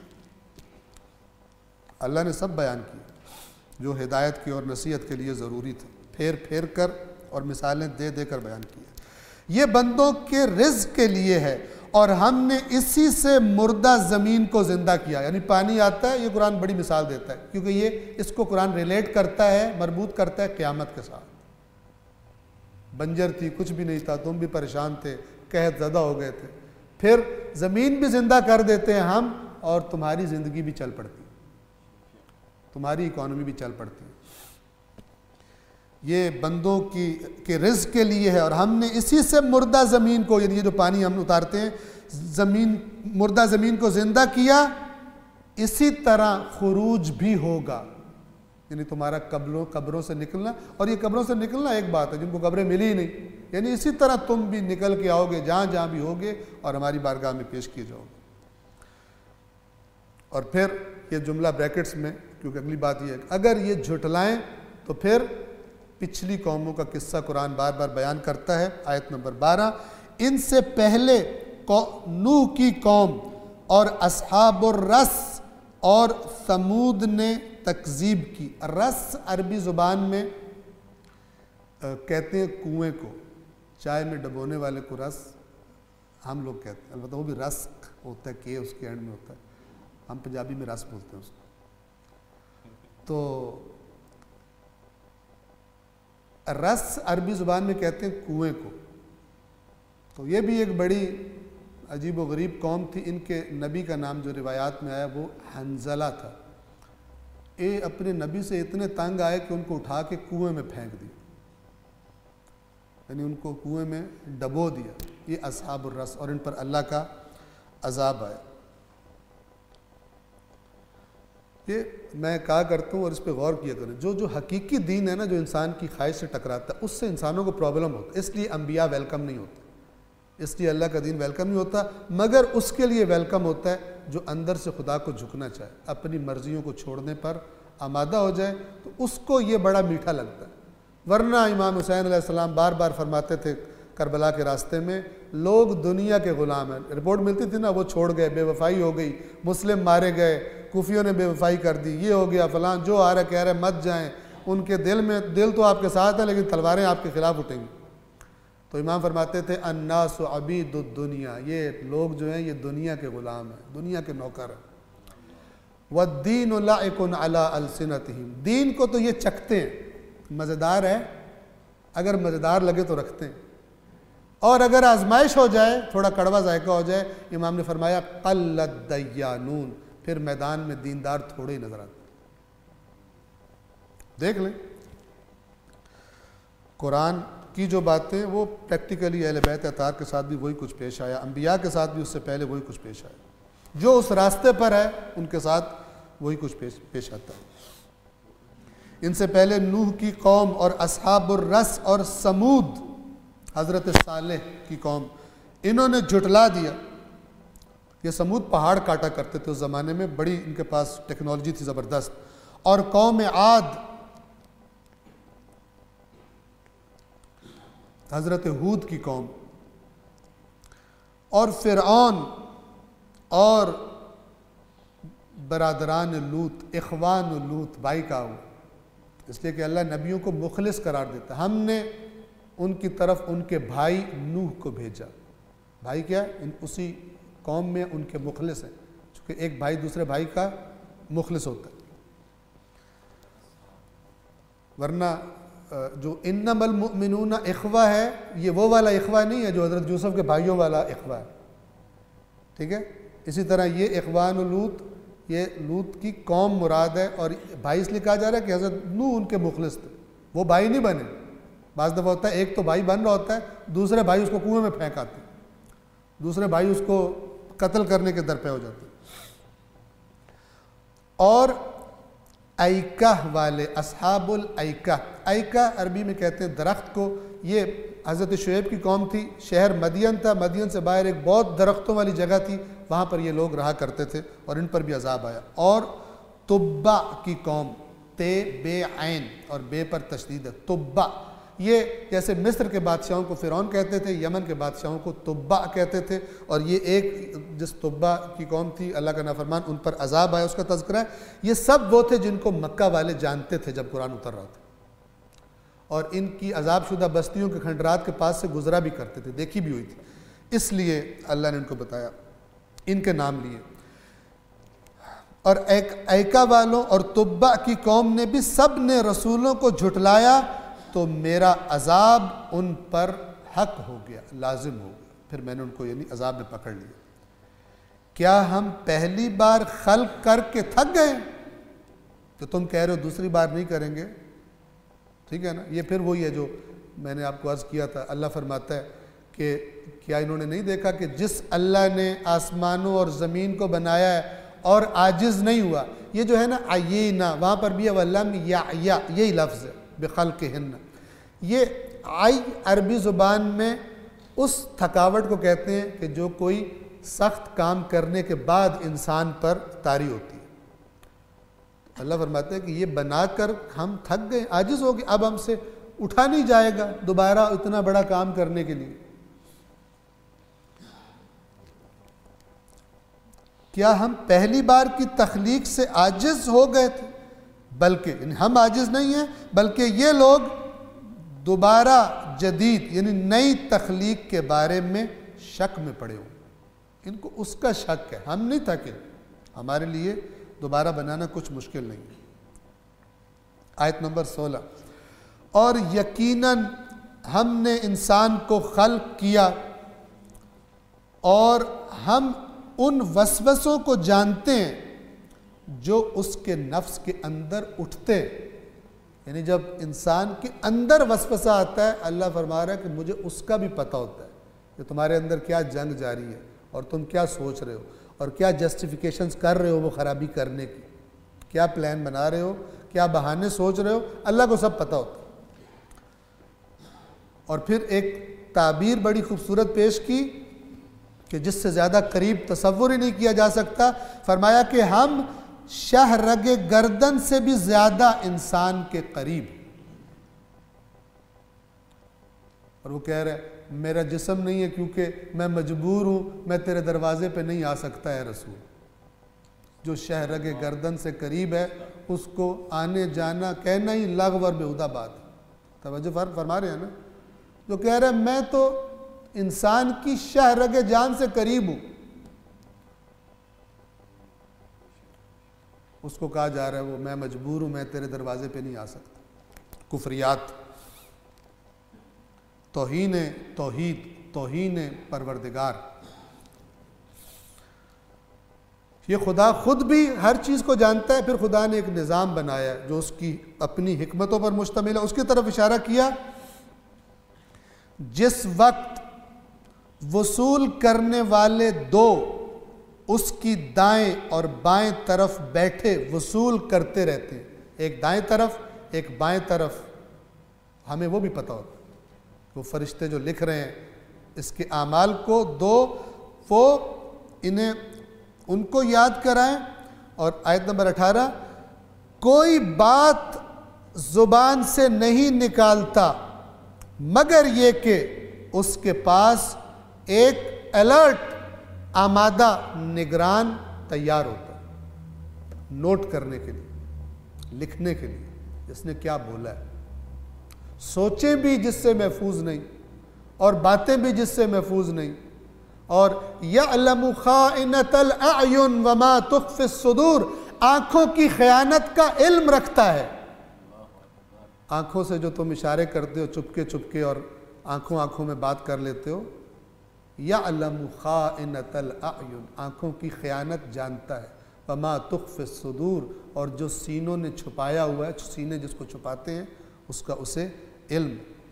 अल्लाह ने सब बयान किया जो हिदायत की और नसीहत के लिए ज़रूरी थे, फेर फेर कर और मिसालें दे दे कर बयान किया। ये बंदों के रिज़्क़ के लिए है, और हमने इसी से मुर्दा ज़मीन को ज़िंदा किया। यानी पानी आता है, ये कुरान बड़ी मिसाल देता है, क्योंकि ये इसको कुरान रिलेट करता है, मरबूत करता है क़यामत के साथ। बंजर थी, कुछ भी नहीं था, तुम भी परेशान थे, कहत ज़दा हो गए थे, फिर ज़मीन भी ज़िंदा कर देते हैं हम, और तुम्हारी ज़िंदगी भी चल पड़ती है, तुम्हारी इकॉनमी भी चल पड़ती है। ये बंदों की के रिज़्क़ के लिए है। और हमने इसी से मुर्दा ज़मीन को, यानी ये जो पानी हम उतारते हैं, ज़मीन मुर्दा ज़मीन को ज़िंदा किया। इसी तरह खुरूज भी होगा, यानी तुम्हारा कब्रों कब्रों से निकलना। और ये कब्रों से निकलना एक बात है, जिनको कब्रें मिली ही नहीं, यानी इसी तरह तुम भी निकल के आओगे जहाँ जहाँ भी होगे, और हमारी बारगाह में पेश किए जाओगे। और फिर ये जुमला ब्रैकेट्स में, क्योंकि अगली बात ये है, अगर ये झुटलाएं तो फिर पिछली कौमों का किस्सा कुरान बार बार बयान करता है। आयत नंबर बारह, इनसे पहले नूह की कौम और अस्हाबुर रस और समूद ने तकजीब की। रस अरबी ज़ुबान में आ, कहते हैं कुएं को, चाय में डबोने वाले को रस हम लोग कहते हैं, अलबत्ता वो भी रस होता है, के उसके एंड में होता है, हम पंजाबी में रस बोलते हैं उसको। तो रस अरबी ज़ुबान में कहते हैं कुएं को। तो ये भी एक बड़ी अजीब व गरीब कौम थी। इनके नबी का नाम जो रिवायात में आया वो हंजला था। ये अपने नबी से इतने तंग आए कि उनको उठा के कुएं में फेंक दिया, यानी उनको कुएं में डबो दिया। ये अस्हाबुर रस, और इन पर अल्लाह का अजाब आया। ये मैं कहा करता हूँ और इस पर गौर किया करें, जो जो हकीकी दीन है ना, जो इंसान की ख्वाहिश से टकराता है, उससे इंसानों को प्रॉब्लम होता है। इसलिए अम्बिया वेलकम नहीं होते, इसलिए अल्लाह का दीन वेलकम नहीं होता, मगर उसके लिए वेलकम होता है जो अंदर से खुदा को झुकना चाहे, अपनी मर्जियों को छोड़ने पर आमादा हो जाए, तो उसको ये बड़ा मीठा लगता है। वरना इमाम हुसैन अलैहिस्सलाम बार बार फरमाते थे करबला के रास्ते में, लोग दुनिया के ग़ुलाम हैं। रिपोर्ट मिलती थी ना, वो छोड़ गए, बेवफाई हो गई, मुस्लिम मारे गए, कुफियों ने बेवफाई कर दी, ये हो गया फलां, जो आ रहा कह रहे मत जाएं, उनके दिल में, दिल तो आपके साथ है लेकिन तलवारें आपके खिलाफ उठेंगी। तो इमाम फरमाते थे अन्नासु अबीदुद दुनिया, ये लोग जो हैं ये दुनिया के ग़ुलाम हैं, दुनिया के नौकर हैं। वद्दीनु लाइकुन अला अलसिनतिहिम, दीन को तो ये चखते हैं, मज़ेदार है, अगर मज़ेदार लगे तो रखते हैं, और अगर आजमाइश हो जाए, थोड़ा कड़वा जायका हो जाए, इमाम ने फरमाया क़ल्लत दय्यानून, फिर मैदान में दीनदार थोड़े ही नजर आते। देख लें कुरान की जो बातें, वो प्रैक्टिकली अहले बैत अतार के साथ भी वही कुछ पेश आया, अंबिया के साथ भी उससे पहले वही कुछ पेश आया, जो उस रास्ते पर है उनके साथ वही कुछ पेश पेश आता है। इनसे पहले नूह की कौम और अस्हाबुर रस और समूद हज़रत सालेह की कौम, इन्होंने झुटला दिया। ये समूद पहाड़ काटा करते थे उस ज़माने में, बड़ी इनके पास टेक्नोलॉजी थी ज़बरदस्त। और कौम आद हज़रत हूद की कौम, और फ़िरऔन और बरादरान लूत, इख़वान लूत, भाई का हुआ, इसलिए कि अल्लाह नबियों को मुखलिस करार देता। हमने उनकी तरफ उनके भाई नूह को भेजा। भाई क्या, इन उसी कौम में उनके मुखलिस हैं, क्योंकि एक भाई दूसरे भाई का मुखलिस होता है। वरना जो इन्नमल मुमिनूना इख़वा है, ये वो वाला इख़वा नहीं है जो हज़रत यूसुफ के भाइयों वाला इख़वा है, ठीक है। इसी तरह ये इख़वान लूत, ये लूत की कौम मुराद है, और भाई इसलिए कहा जा रहा है कि हज़रत नूह उनके मुखलिस थे, वो भाई नहीं बने। बाज़ दफ़ा होता है एक तो भाई बन रहा होता है, दूसरे भाई उसको कुएं में फेंक आते, दूसरे भाई उसको कत्ल करने के दर पे हो जाते। और ऐका वाले, अस्हाबुल ऐका, ऐका अरबी में कहते हैं दरख्त को। ये हज़रत शुएब की कौम थी, शहर मदियन था, मदियन से बाहर एक बहुत दरख्तों वाली जगह थी, वहाँ पर ये लोग रहा करते थे और इन पर भी अजाब आया। और तुब्बा की कौम, ते बे ऐन और बे पर तशदीद है, तुब्बा, ये जैसे मिस्र के बादशाहों को फ़िरौन कहते थे, यमन के बादशाहों को तुब्बा कहते थे, और ये एक जिस तुब्बा की कौम थी, अल्लाह का नाफरमान, उन पर अजाब आया, उसका तज़किरा है। ये सब वो थे जिनको मक्का वाले जानते थे जब कुरान उतर रहा था, और इनकी अजाब शुदा बस्तियों के खंडरात के पास से गुजरा भी करते थे, देखी भी हुई थी, इसलिए अल्लाह ने इनको बताया, इनके नाम लिए। और एक ऐका वालों और तुब्बा की कौम ने भी सब ने रसूलों को झुटलाया, तो मेरा अजाब उन पर हक हो गया, लाजिम हो गया, फिर मैंने उनको यानी अजाब में पकड़ लिया। क्या हम पहली बार खल्क करके थक गए तो तुम कह रहे हो दूसरी बार नहीं करेंगे, ठीक है ना। ये फिर वही है जो मैंने आपको अर्ज़ किया था। अल्लाह फरमाता है कि क्या इन्होंने नहीं देखा कि जिस अल्लाह ने आसमानों और ज़मीन को बनाया है और आजिज़ नहीं हुआ, ये जो है ना आयीना, वहाँ पर भी वल्लम या या यही लफ्ज़ है बेखल्क़िहिन्न। ये आई अरबी ज़ुबान में उस थकावट को कहते हैं कि जो कोई सख्त काम करने के बाद इंसान पर तारी होती है। अल्लाह फरमाते हैं कि ये बनाकर हम थक गए, आजिज़ हो गए, अब हमसे उठा नहीं जाएगा दोबारा इतना बड़ा काम करने के लिए। क्या हम पहली बार की तख्लीक से आजिज़ हो गए थे? बल्कि हम आजिज़ नहीं हैं, बल्कि ये लोग दोबारा जदीद यानी नई तख्लीक के बारे में शक में पड़े हुए, इनको उसका शक है। हम नहीं थके, हमारे लिए दोबारा बनाना कुछ मुश्किल नहीं है। आयत नंबर सोलह, और यकीनन हमने इंसान को खल्क किया और हम उन वसवसों को जानते हैं जो उसके नफ्स के अंदर उठते, यानी जब इंसान के अंदर वसवसा आता है, अल्लाह फरमा रहा है कि मुझे उसका भी पता होता है। कि तुम्हारे अंदर क्या जंग जारी है और तुम क्या सोच रहे हो और क्या जस्टिफिकेशंस कर रहे हो वो ख़राबी करने की, क्या प्लान बना रहे हो, क्या बहाने सोच रहे हो, अल्लाह को सब पता होता। और फिर एक ताबीर बड़ी खूबसूरत पेश की कि जिससे ज़्यादा करीब तसव्वुर ही नहीं किया जा सकता। फरमाया कि हम शहरगे गर्दन से भी ज़्यादा इंसान के करीब। और वो कह रहा है मेरा जिस्म नहीं है क्योंकि मैं मजबूर हूँ, मैं तेरे दरवाजे पे नहीं आ सकता है रसूल। जो शहरगे गर्दन से करीब है उसको आने जाना कहना ही लग़व और बेहुदा बात है। तवज्जो फर फरमा रहे हैं ना। जो कह रहे हैं मैं तो इंसान की शहरगे जान से करीब हूँ, उसको कहा जा रहा है वो मैं मजबूर हूँ, मैं तेरे दरवाजे पे नहीं आ सकता। कुफरियात, तौहीन तौहीद, तौहीन परवरदिगार। ये खुदा खुद भी हर चीज़ को जानता है, फिर खुदा ने एक निज़ाम बनाया जो उसकी अपनी हिकमतों पर मुश्तमिल है। उसकी तरफ इशारा किया, जिस वक्त वसूल करने वाले दो उसकी दाएं और बाएं तरफ बैठे वसूल करते रहते हैं, एक दाएं तरफ एक बाएं तरफ, हमें वो भी पता होता, वो फरिश्ते जो लिख रहे हैं इसके आमाल को दो, वो इन्हें उनको याद कराएं। और आयत नंबर अठारह, कोई बात जुबान से नहीं निकालता मगर ये कि उसके पास एक अलर्ट आमादा निगरान तैयार होता है नोट करने के लिए, लिखने के लिए इसने क्या बोला है। सोचें भी जिससे महफूज नहीं और बातें भी जिससे महफूज नहीं। और यअलमु खाइनतल अयुन वमा तुख्फी सुदूर, आंखों की खयानत का इल्म रखता है। आंखों से जो तुम इशारे करते हो चुपके चुपके और आंखों आंखों में बात कर लेते हो, यअलमु खाइनतल अयुन, आंखों की खयानत जानता है। वमा तुख्फी सुदूर, और जो सीनों ने छुपाया हुआ है, सीने जिसको छुपाते हैं उसका उसे इल्म।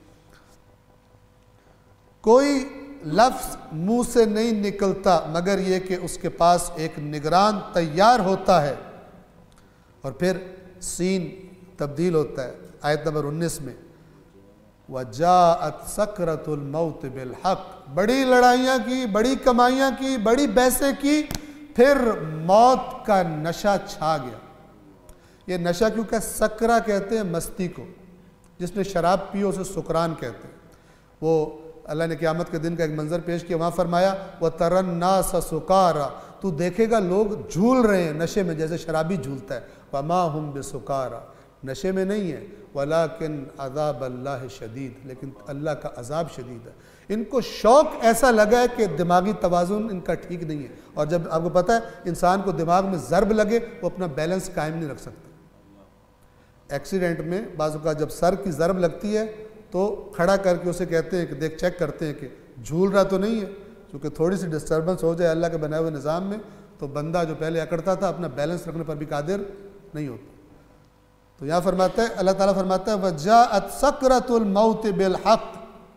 कोई लफ्ज़ मुंह से नहीं निकलता मगर ये कि उसके पास एक निगरान तैयार होता है। और फिर सीन तब्दील होता है आयत नंबर उन्नीस में, वजाअत सकरतुल मौत बिल हक, बड़ी लड़ाइयाँ की, बड़ी कमाइयाँ की, बड़ी बहसें की, फिर मौत का नशा छा गया। ये नशा क्यों क्या, सकरा कहते हैं मस्ती को, जिसने शराब पी उसे सुकरान कहते हैं। वो अल्लाह ने क़यामत के दिन का एक मंजर पेश किया, वहाँ फरमाया व तरन्नास सुकारा, तू देखेगा लोग झूल रहे हैं नशे में जैसे शराबी झूलता है। वमा हुम बेसुकारा, नशे में नहीं है, वलाकिन अज़ाब अल्लाह शदीद, लेकिन अल्लाह का अज़ाब शदीद है। इनको शौक़ ऐसा लगा है कि दिमागी तवाज़ुन इनका ठीक नहीं है। और जब आपको पता है इंसान को दिमाग में ज़रब लगे वो अपना बैलेंस कायम नहीं रख सकता। एक्सीडेंट में बाज़ औक़ात जब सर की ज़रब लगती है तो खड़ा करके उसे कहते हैं कि देख, चेक करते हैं कि झूल रहा तो नहीं है, क्योंकि थोड़ी सी डिस्टर्बेंस हो जाए अल्लाह के बनाए हुए निज़ाम में तो बंदा जो पहले अकड़ता था अपना बैलेंस रखने पर भी कादिर नहीं होता। तो यहाँ फरमाता है, अल्लाह ताला फरमाता है, वजाअत सकरतुल मौत बिल हक,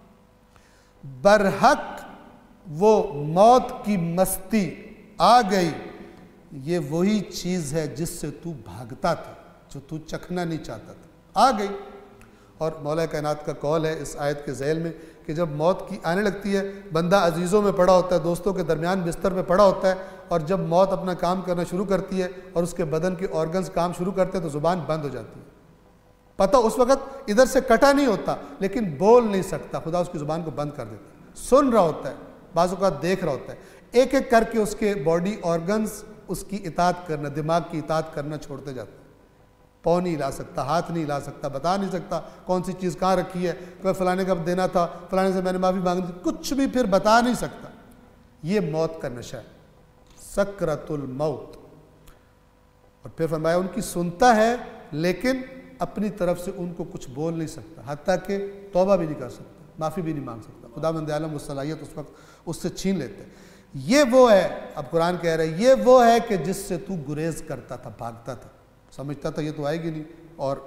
बरहक वो मौत की मस्ती आ गई। ये वही चीज़ है जिससे तू भागता था, जो तू चखना नहीं चाहता था, आ गई। और मौला कायनात का कौल है इस आयत के ज़ैल में कि जब मौत की आने लगती है, बंदा अजीज़ों में पड़ा होता है, दोस्तों के दरमियान बिस्तर में पड़ा होता है, और जब मौत अपना काम करना शुरू करती है और उसके बदन के ऑर्गन्स काम शुरू करते हैं तो ज़ुबान बंद हो जाती है। पता उस वक़्त इधर से कटा नहीं होता लेकिन बोल नहीं सकता, खुदा उसकी ज़ुबान को बंद कर देता है। सुन रहा होता है, बाज़ औक़ात देख रहा होता है, एक एक करके उसके बॉडी ऑर्गन्स उसकी इताअत करना, दिमाग की इताअत करना छोड़ते जाते हैं। पाँव नहीं हिला सकता, हाथ नहीं हिला सकता, बता नहीं सकता कौन सी चीज़ कहाँ रखी है, कोई फलाने का देना था, फलाने से मैंने माफ़ी मांगी थी, कुछ भी फिर बता नहीं सकता। ये मौत का नशा है, सकरतुल मौत। और फिर फरमाया उनकी सुनता है लेकिन अपनी तरफ से उनको कुछ बोल नहीं सकता, हत्ता कि तौबा भी नहीं कर सकता, माफ़ी भी नहीं मांग सकता। खुदावंद आलम वो सलाहियत उस वक्त उससे छीन लेते हैं। ये वो है, अब कुरान कह रहा है, ये वो है कि जिससे तू गुरेज करता था, भागता था, समझता था ये तो आएगी नहीं और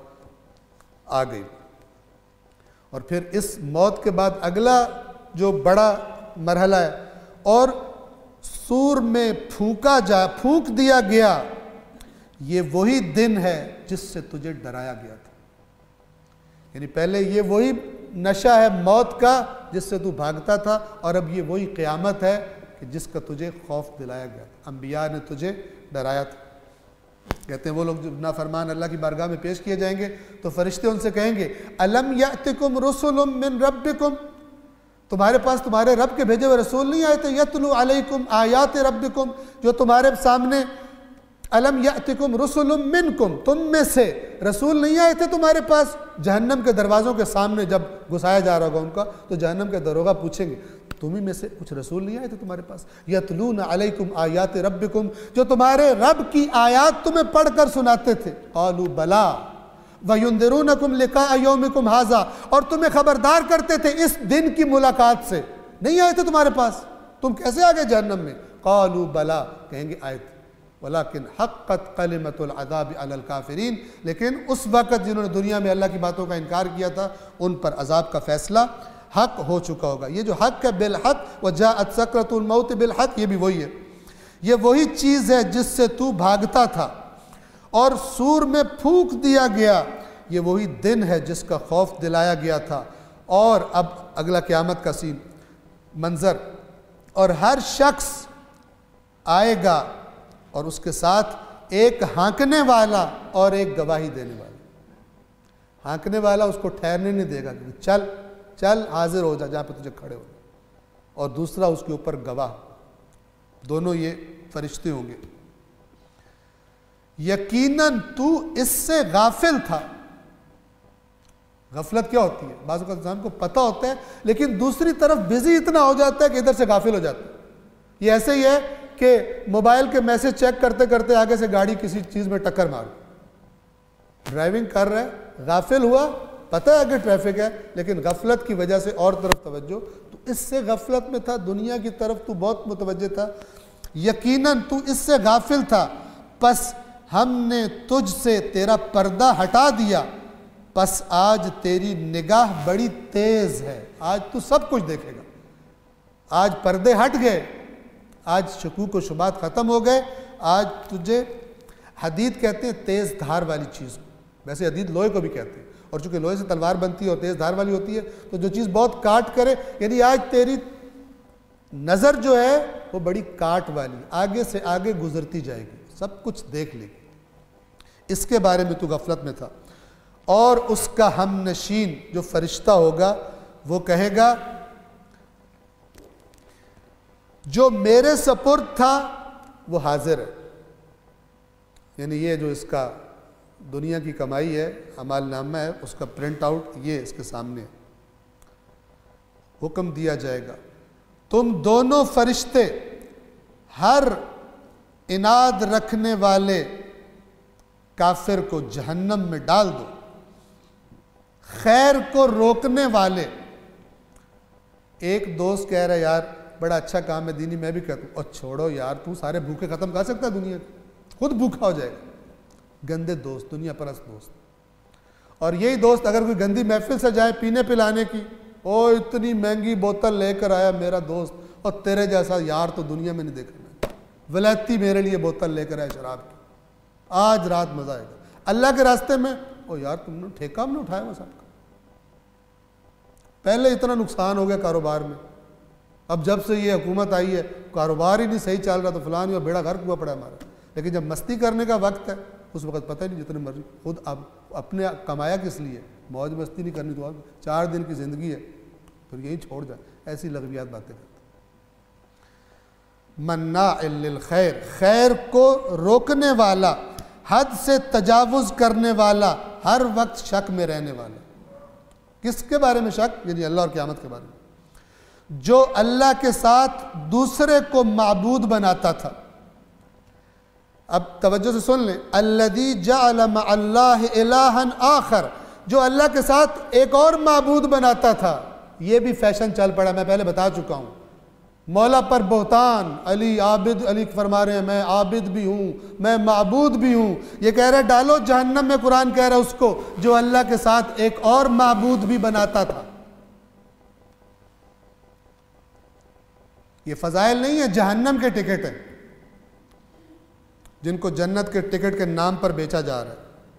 आ गई। और फिर इस मौत के बाद अगला जो बड़ा मरहला है। और सूर में फूंका जा फूंक दिया गया, ये वही दिन है जिससे तुझे डराया गया था। यानी पहले ये वही नशा है मौत का जिससे तू भागता था, और अब ये वही क़यामत है कि जिसका तुझे खौफ दिलाया गया था, अंबिया ने तुझे डराया था। कहते हैं वो लोग जो नाफरमान अल्लाह की बारगाह में पेश किए जाएंगे तो फरिश्ते उनसे कहेंगे, अलम यातिकुम रुसुलुम मिन रब्बिकुम, तुम्हारे पास तुम्हारे रब के भेजे हुए रसूल नहीं आए थे, यतलू अलैकुम आयात रब्बिकुम, जो तुम्हारे सामने, अलम यातिकुम रुसुलुम मिनकुम, तुम में से रसूल नहीं आए थे तुम्हारे पास। जहन्नम के दरवाज़ों के सामने जब घुसाया जा रहा होगा उनका, तो जहन्नम के दरोगा पूछेंगे, तुम्ही में से कुछ रसूल नहीं आए थे तुम्हारे पास? यतलून अलैकुम आयात रब्बिकुम, जो तुम्हारे रब की आयात तुम्हें पढ़कर सुनाते थे। क़ालू बला वयुंदिरूनकुम लिक़ा यौमिकुम हाज़ा, और तुम्हें खबरदार करते थे इस दिन की मुलाकात से। नहीं आए थे तुम्हारे पास, तुम कैसे आ गए जहन्नम में? क़ालू बला, कहेंगे आए थे, वलाकिन हक़्क़त कलिमतुल अज़ाब अलल काफ़िरीन, लेकिन उस वक़्त जिन्होंने दुनिया में अल्लाह की बातों का इनकार किया था उन पर अज़ाब का फ़ैसला हक हो चुका होगा। ये जो हक है बिल हक, व जाअत सकरतुल मौत बिल हक, ये भी वही है। ये वही चीज़ है जिससे तू भागता था, और सूर में फूंक दिया गया, ये वही दिन है जिसका खौफ दिलाया गया था। और अब अगला क़यामत का सीन मंज़र, और हर शख्स आएगा और उसके साथ एक हाँकने वाला और एक गवाही देने वाला। हाँकने वाला उसको ठहरने नहीं देगा कि चल चल हाजिर हो जा जहाँ पे तुझे खड़े हो, और दूसरा उसके ऊपर गवाह, दोनों ये फरिश्ते होंगे। यकीनन तू इससे गाफिल था। गफलत क्या होती है? बाज़ वक़्त इंसान को पता होता है लेकिन दूसरी तरफ बिजी इतना हो जाता है कि इधर से गाफिल हो जाता है। ये ऐसे ही है कि मोबाइल के मैसेज चेक करते करते आगे से गाड़ी किसी चीज़ में टक्कर मार, ड्राइविंग कर रहा है, गाफिल हुआ, पता है कि ट्रैफिक है, लेकिन गफलत की वजह से और तरफ तवज्जो, तो इससे गफलत में था, दुनिया की तरफ तू बहुत मुतवज्जे था। यकीनन तू इससे गाफिल था, बस हमने तुझसे तेरा पर्दा हटा दिया, बस आज तेरी निगाह बड़ी तेज है, आज तू सब कुछ देखेगा। आज पर्दे हट गए, आज शकूक व शुबात ख़त्म हो गए। आज तुझे हदीद कहते हैं तेज़ धार वाली चीज़ को, वैसे हदीद लोहे को भी कहते हैं, और चूँकि लोहे से तलवार बनती है और तेज़ धार वाली होती है, तो जो चीज़ बहुत काट करे, यानी आज तेरी नज़र जो है वो बड़ी काट वाली, आगे से आगे गुजरती जाएगी, सब कुछ देख लेगी। इसके बारे में तू गफलत में था। और उसका हमनशीन जो फरिश्ता होगा वो कहेगा, जो मेरे सपुर्द था वो हाजिर है। यानी ये जो इसका दुनिया की कमाई है, अमाल नामा है, उसका प्रिंट आउट ये इसके सामने है। हुक्म दिया जाएगा, तुम दोनों फरिश्ते हर इनाद रखने वाले काफिर को जहन्नम में डाल दो, खैर को रोकने वाले। एक दोस्त कह रहा है यार बड़ा अच्छा काम है दीनी, मैं भी कहता हूँ, और छोड़ो यार, तू सारे भूखे खत्म कर सकता है दुनिया के, खुद भूखा हो जाएगा। गंदे दोस्त, दुनिया परस्त दोस्त। और यही दोस्त अगर कोई गंदी महफिल से जाए पीने पिलाने की, ओ इतनी महंगी बोतल लेकर आया मेरा दोस्त, और तेरे जैसा यार तो दुनिया में नहीं देखा मैं, वलैती मेरे लिए बोतल लेकर आया शराब की, आज रात मजा आएगा। अल्लाह के रास्ते में, ओ यार तुमने ठेका हमने उठाया वो सबका, पहले इतना नुकसान हो गया कारोबार में, अब जब से ये हुकूमत आई है कारोबार ही नहीं सही चल रहा, तो फलान और बेड़ा गर्क हुआ पड़ा हमारा। लेकिन जब मस्ती करने का वक्त है उस वक्त पता ही नहीं, जितने मर्जी खुद अब अपने कमाया किस लिए, मौज मस्ती नहीं करनी, तो चार दिन की ज़िंदगी है, फिर यही छोड़ जाए, ऐसी लगवियात बातें करते। मन्नाइल लिल खैर, खैर को रोकने वाला, हद से तजावुज़ करने वाला, हर वक्त शक में रहने वाला। किसके बारे में शक? यानी अल्लाह और क़यामत के बारे में। जो अल्लाह के साथ दूसरे को माबूद बनाता था। अब तवज्जो से सुन लें, अल्लज़ी जअल मअल्लाहि इलाहन आखर, जो अल्लाह के साथ एक और माबूद बनाता था, ये भी फैशन चल पड़ा, मैं पहले बता चुका हूँ। मौला पर बोहतान, अली आबिद, अली फरमा रहे हैं मैं आबिद भी हूँ, मैं माबूद भी हूँ, ये कह रहा है डालो जहन्नम में। कुरान कह रहा है उसको जो अल्लाह के साथ एक और माबूद भी बनाता था। ये फ़ज़ाइल नहीं है, जहन्नम के टिकट हैं जिनको जन्नत के टिकट के नाम पर बेचा जा रहा है।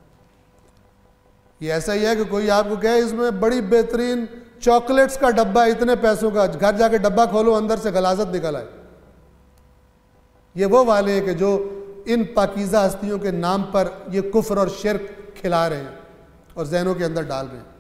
ये ऐसा ही है कि कोई आपको कहे इसमें बड़ी बेहतरीन चॉकलेट्स का डब्बा इतने पैसों का, घर जाके डब्बा खोलो अंदर से गलाजत निकल आए। ये वो वाले हैं कि जो इन पाकीज़ा हस्तियों के नाम पर ये कुफ्र और शिर्क खिला रहे हैं और जहनों के अंदर डाल रहे हैं।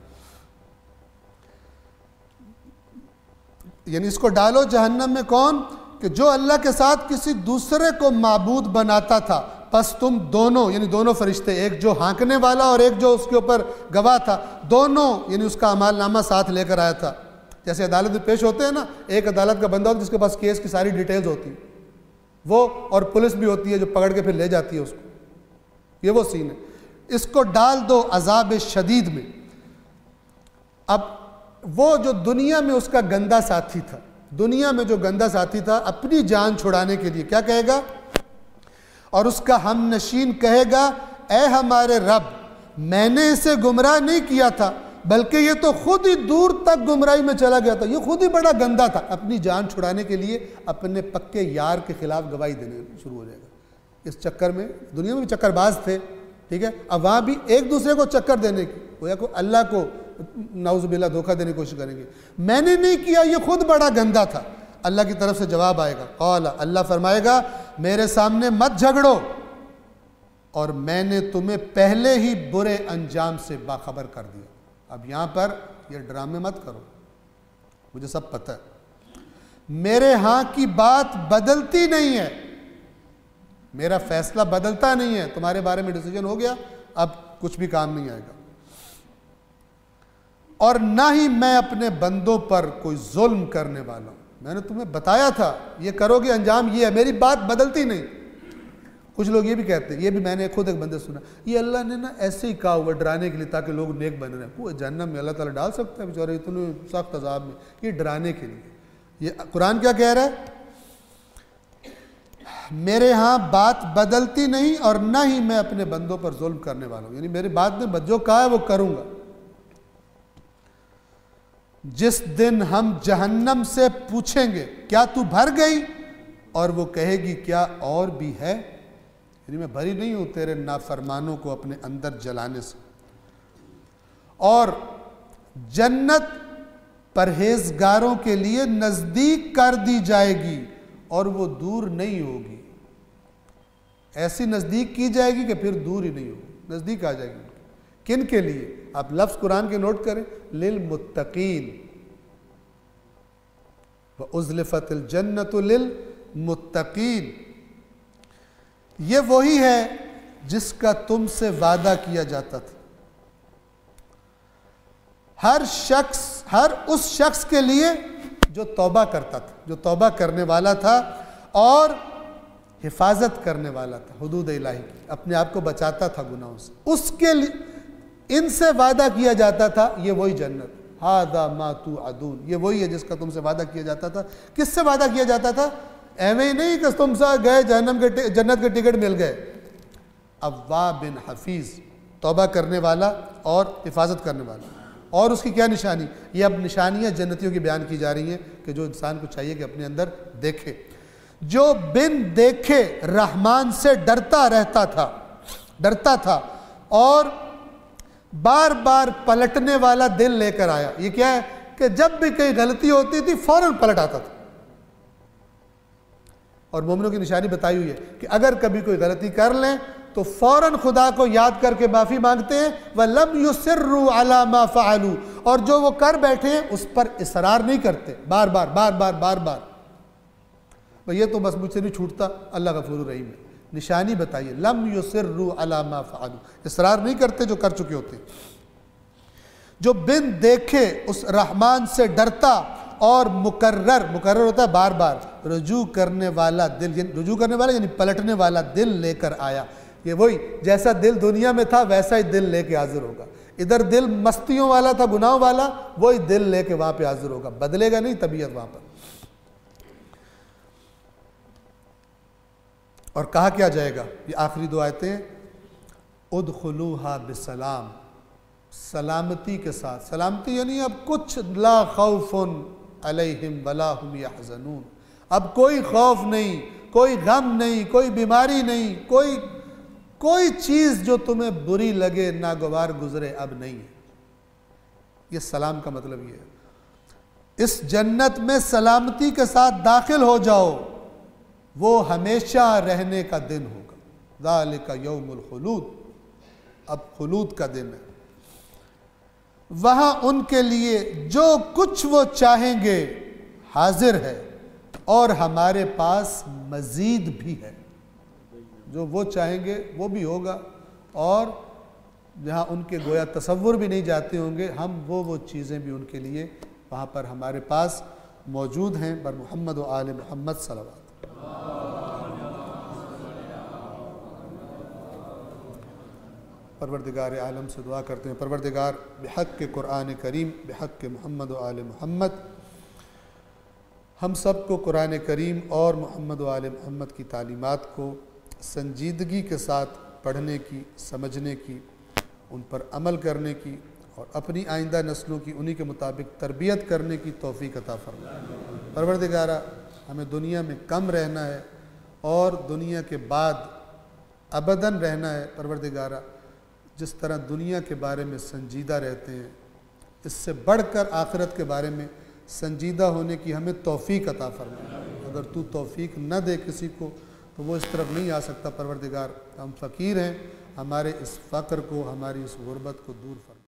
यानी इसको डालो जहन्नम में कौन? कि जो अल्लाह के साथ किसी दूसरे को माबूद बनाता था, बस तुम दोनों यानी दोनों फरिश्ते, एक जो हाँकने वाला और एक जो उसके ऊपर गवाह था, दोनों यानी उसका अमालनामा साथ लेकर आया था। जैसे अदालत में पेश होते हैं ना, एक अदालत का बंदा होता है जिसके पास केस की सारी डिटेल्स होती है, वो और पुलिस भी होती है जो पकड़ के फिर ले जाती है उसको। ये वो सीन है। इसको डाल दो अजाब शदीद में। अब वो जो दुनिया में उसका गंदा साथी था, दुनिया में जो गंदा साथी था, अपनी जान छुड़ाने के लिए क्या कहेगा? और उसका हम नशीन कहेगा, ए हमारे रब, मैंने इसे गुमराह नहीं किया था, बल्कि ये तो खुद ही दूर तक गुमराही में चला गया था, ये खुद ही बड़ा गंदा था। अपनी जान छुड़ाने के लिए अपने पक्के यार के खिलाफ गवाही देने शुरू हो जाएगा। इस चक्कर में दुनिया में भी चक्करबाज थे, ठीक है, अब वहाँ भी एक दूसरे को चक्कर देने की, गोया को अल्लाह को नाउज़ुबिल्लाह धोखा देने की कोशिश करेंगे। मैंने नहीं किया, ये खुद बड़ा गंदा था। अल्लाह की तरफ से जवाब आएगा, कौला, अल्लाह फरमाएगा, मेरे सामने मत झगड़ो और मैंने तुम्हें पहले ही बुरे अंजाम से बाखबर कर दिया। अब यहाँ पर ये ड्रामे मत करो, मुझे सब पता है। मेरे यहाँ की बात बदलती नहीं है, मेरा फैसला बदलता नहीं है। तुम्हारे बारे में डिसीजन हो गया, अब कुछ भी काम नहीं आएगा। और ना ही मैं अपने बंदों पर कोई जुल्म करने वाला हूं। मैंने तुम्हें बताया था ये करोगे, अंजाम ये है, मेरी बात बदलती नहीं। कुछ लोग ये भी कहते हैं, ये भी मैंने खुद एक बंदे सुना, ये अल्लाह ने ना ऐसे ही कहा हुआ डराने के लिए ताकि लोग नेक बन रहे हैं। वो जहन्नम में अल्लाह ताला डाल सकता है बेचारे इतने सख्त अजाब में, ये डराने के लिए। ये कुरान क्या कह रहा है? मेरे यहाँ बात बदलती नहीं और ना ही मैं अपने बंदों पर जुल्म करने वाला हूँ, यानी मेरी बात ने जो कहा है वो करूँगा। जिस दिन हम जहन्नम से पूछेंगे क्या तू भर गई, और वो कहेगी क्या और भी है, यानी मैं भरी नहीं हूं तेरे नाफरमानों को अपने अंदर जलाने से। और जन्नत परहेजगारों के लिए नजदीक कर दी जाएगी और वो दूर नहीं होगी। ऐसी नजदीक की जाएगी कि फिर दूर ही नहीं होगी, नजदीक आ जाएगी। किन के लिए? आप लफ्ज़ कुरान के नोट करें, लिल मुत्तकीन व उज़्लिफ़तिल जन्नतु लिल मुत्तकीन। ये वही है जिसका तुमसे वादा किया जाता था। हर शख्स, हर उस शख्स के लिए जो तौबा करता था, जो तौबा करने वाला था और हिफाजत करने वाला था हुदूद इलाही की, अपने आप को बचाता था गुनाहों से, उसके लिए इनसे वादा किया जाता था। ये वही जन्नत, हादा मा तू अदून, ये वही है जिसका तुमसे वादा किया जाता था। किससे वादा किया जाता था? एवं ही नहीं कि तुमसे गए जहन्नम के जन्नत के टिकट मिल गए। अव्वा बिन हफीज़, तौबा करने वाला और हिफाजत करने वाला। और उसकी क्या निशानी? ये अब निशानियाँ जन्नतियों की बयान की जा रही हैं कि जो इंसान को चाहिए कि अपने अंदर देखे। जो बिन देखे रहमान से डरता रहता था, डरता था और बार बार पलटने वाला दिल लेकर आया। ये क्या है कि जब भी कहीं गलती होती थी फौरन पलट आता था। और मोमिनों की निशानी बताई हुई है कि अगर कभी कोई गलती कर लें तो फौरन खुदा को याद करके माफ़ी मांगते हैं। व लम युसिर्रु अला मा फ़अलू, और जो वो कर बैठे हैं उस पर इसरार नहीं करते, बार बार बार बार बार बार भाई ये तो बस मुझसे नहीं छूटता, अल्लाह गफूर रहीम है। निशानी बताइए, लम युसिर्रु अला मा फ़अलू, इसरार नहीं करते जो कर चुके होते। जो बिन देखे उस रहमान से डरता और मुकर्रर, मुकर्रर होता है बार बार, रुजू करने वाला दिल, रुजू करने वाला यानी पलटने वाला दिल लेकर आया। ये वही जैसा दिल दुनिया में था वैसा ही दिल लेके हाजिर होगा। इधर दिल मस्तियों वाला था, गुनाहों वाला, वही दिल लेके वहां पे हाजिर होगा, बदलेगा नहीं तबीयत वहां पर। और कहा क्या जाएगा, ये आखिरी दो आयतें, उदखुलूहा बिसलाम, सलामती के साथ। सलामती यानी अब कुछ ला खौफुन अलैहिम वला हुम यहज़नून, अब कोई खौफ नहीं, कोई गम नहीं, कोई बीमारी नहीं, कोई कोई चीज़ जो तुम्हें बुरी लगे, नागवार गुजरे, अब नहीं है। ये सलाम का मतलब ये है। इस जन्नत में सलामती के साथ दाखिल हो जाओ, वो हमेशा रहने का दिन होगा। ज़ालिका यौमुल खुलूद, अब खुलूद का दिन है। वहाँ उनके लिए जो कुछ वो चाहेंगे हाजिर है, और हमारे पास मज़ीद भी है। जो वो चाहेंगे वो भी होगा, और जहाँ उनके गोया तसव्वुर भी नहीं जाते होंगे, हम वो वो चीज़ें भी उनके लिए वहाँ पर हमारे पास मौजूद हैं। बर मोहम्मद व आले मोहम्मद सल्लल्लाहु। परवरदिगार आलम से दुआ करते हैं, परवरदिगार बिहक़ के कुरान करीम, बिहक़ के मोहम्मद व आले मोहम्मद, हम सब को कुरान करीम और मोहम्मद व आले मोहम्मद की तालीमात को संजीदगी के साथ पढ़ने की, समझने की, उन पर अमल करने की और अपनी आइंदा नस्लों की उन्हीं के मुताबिक तरबियत करने की तौफ़ीक़ अता फरमा। परवरदिगारा, हमें दुनिया में कम रहना है और दुनिया के बाद अबदन रहना है। परवरदिगारा, जिस तरह दुनिया के बारे में संजीदा रहते हैं, इससे बढ़कर आखिरत के बारे में संजीदा होने की हमें तौफ़ीक़ अता फरमा। अगर तू तौफ़ीक़ न दे किसी को तो वो इस तरफ नहीं आ सकता। परवरदिगार, हम फ़कीर हैं, हमारे इस फ़क्र को, हमारी इस गुर्बत को दूर फरमा।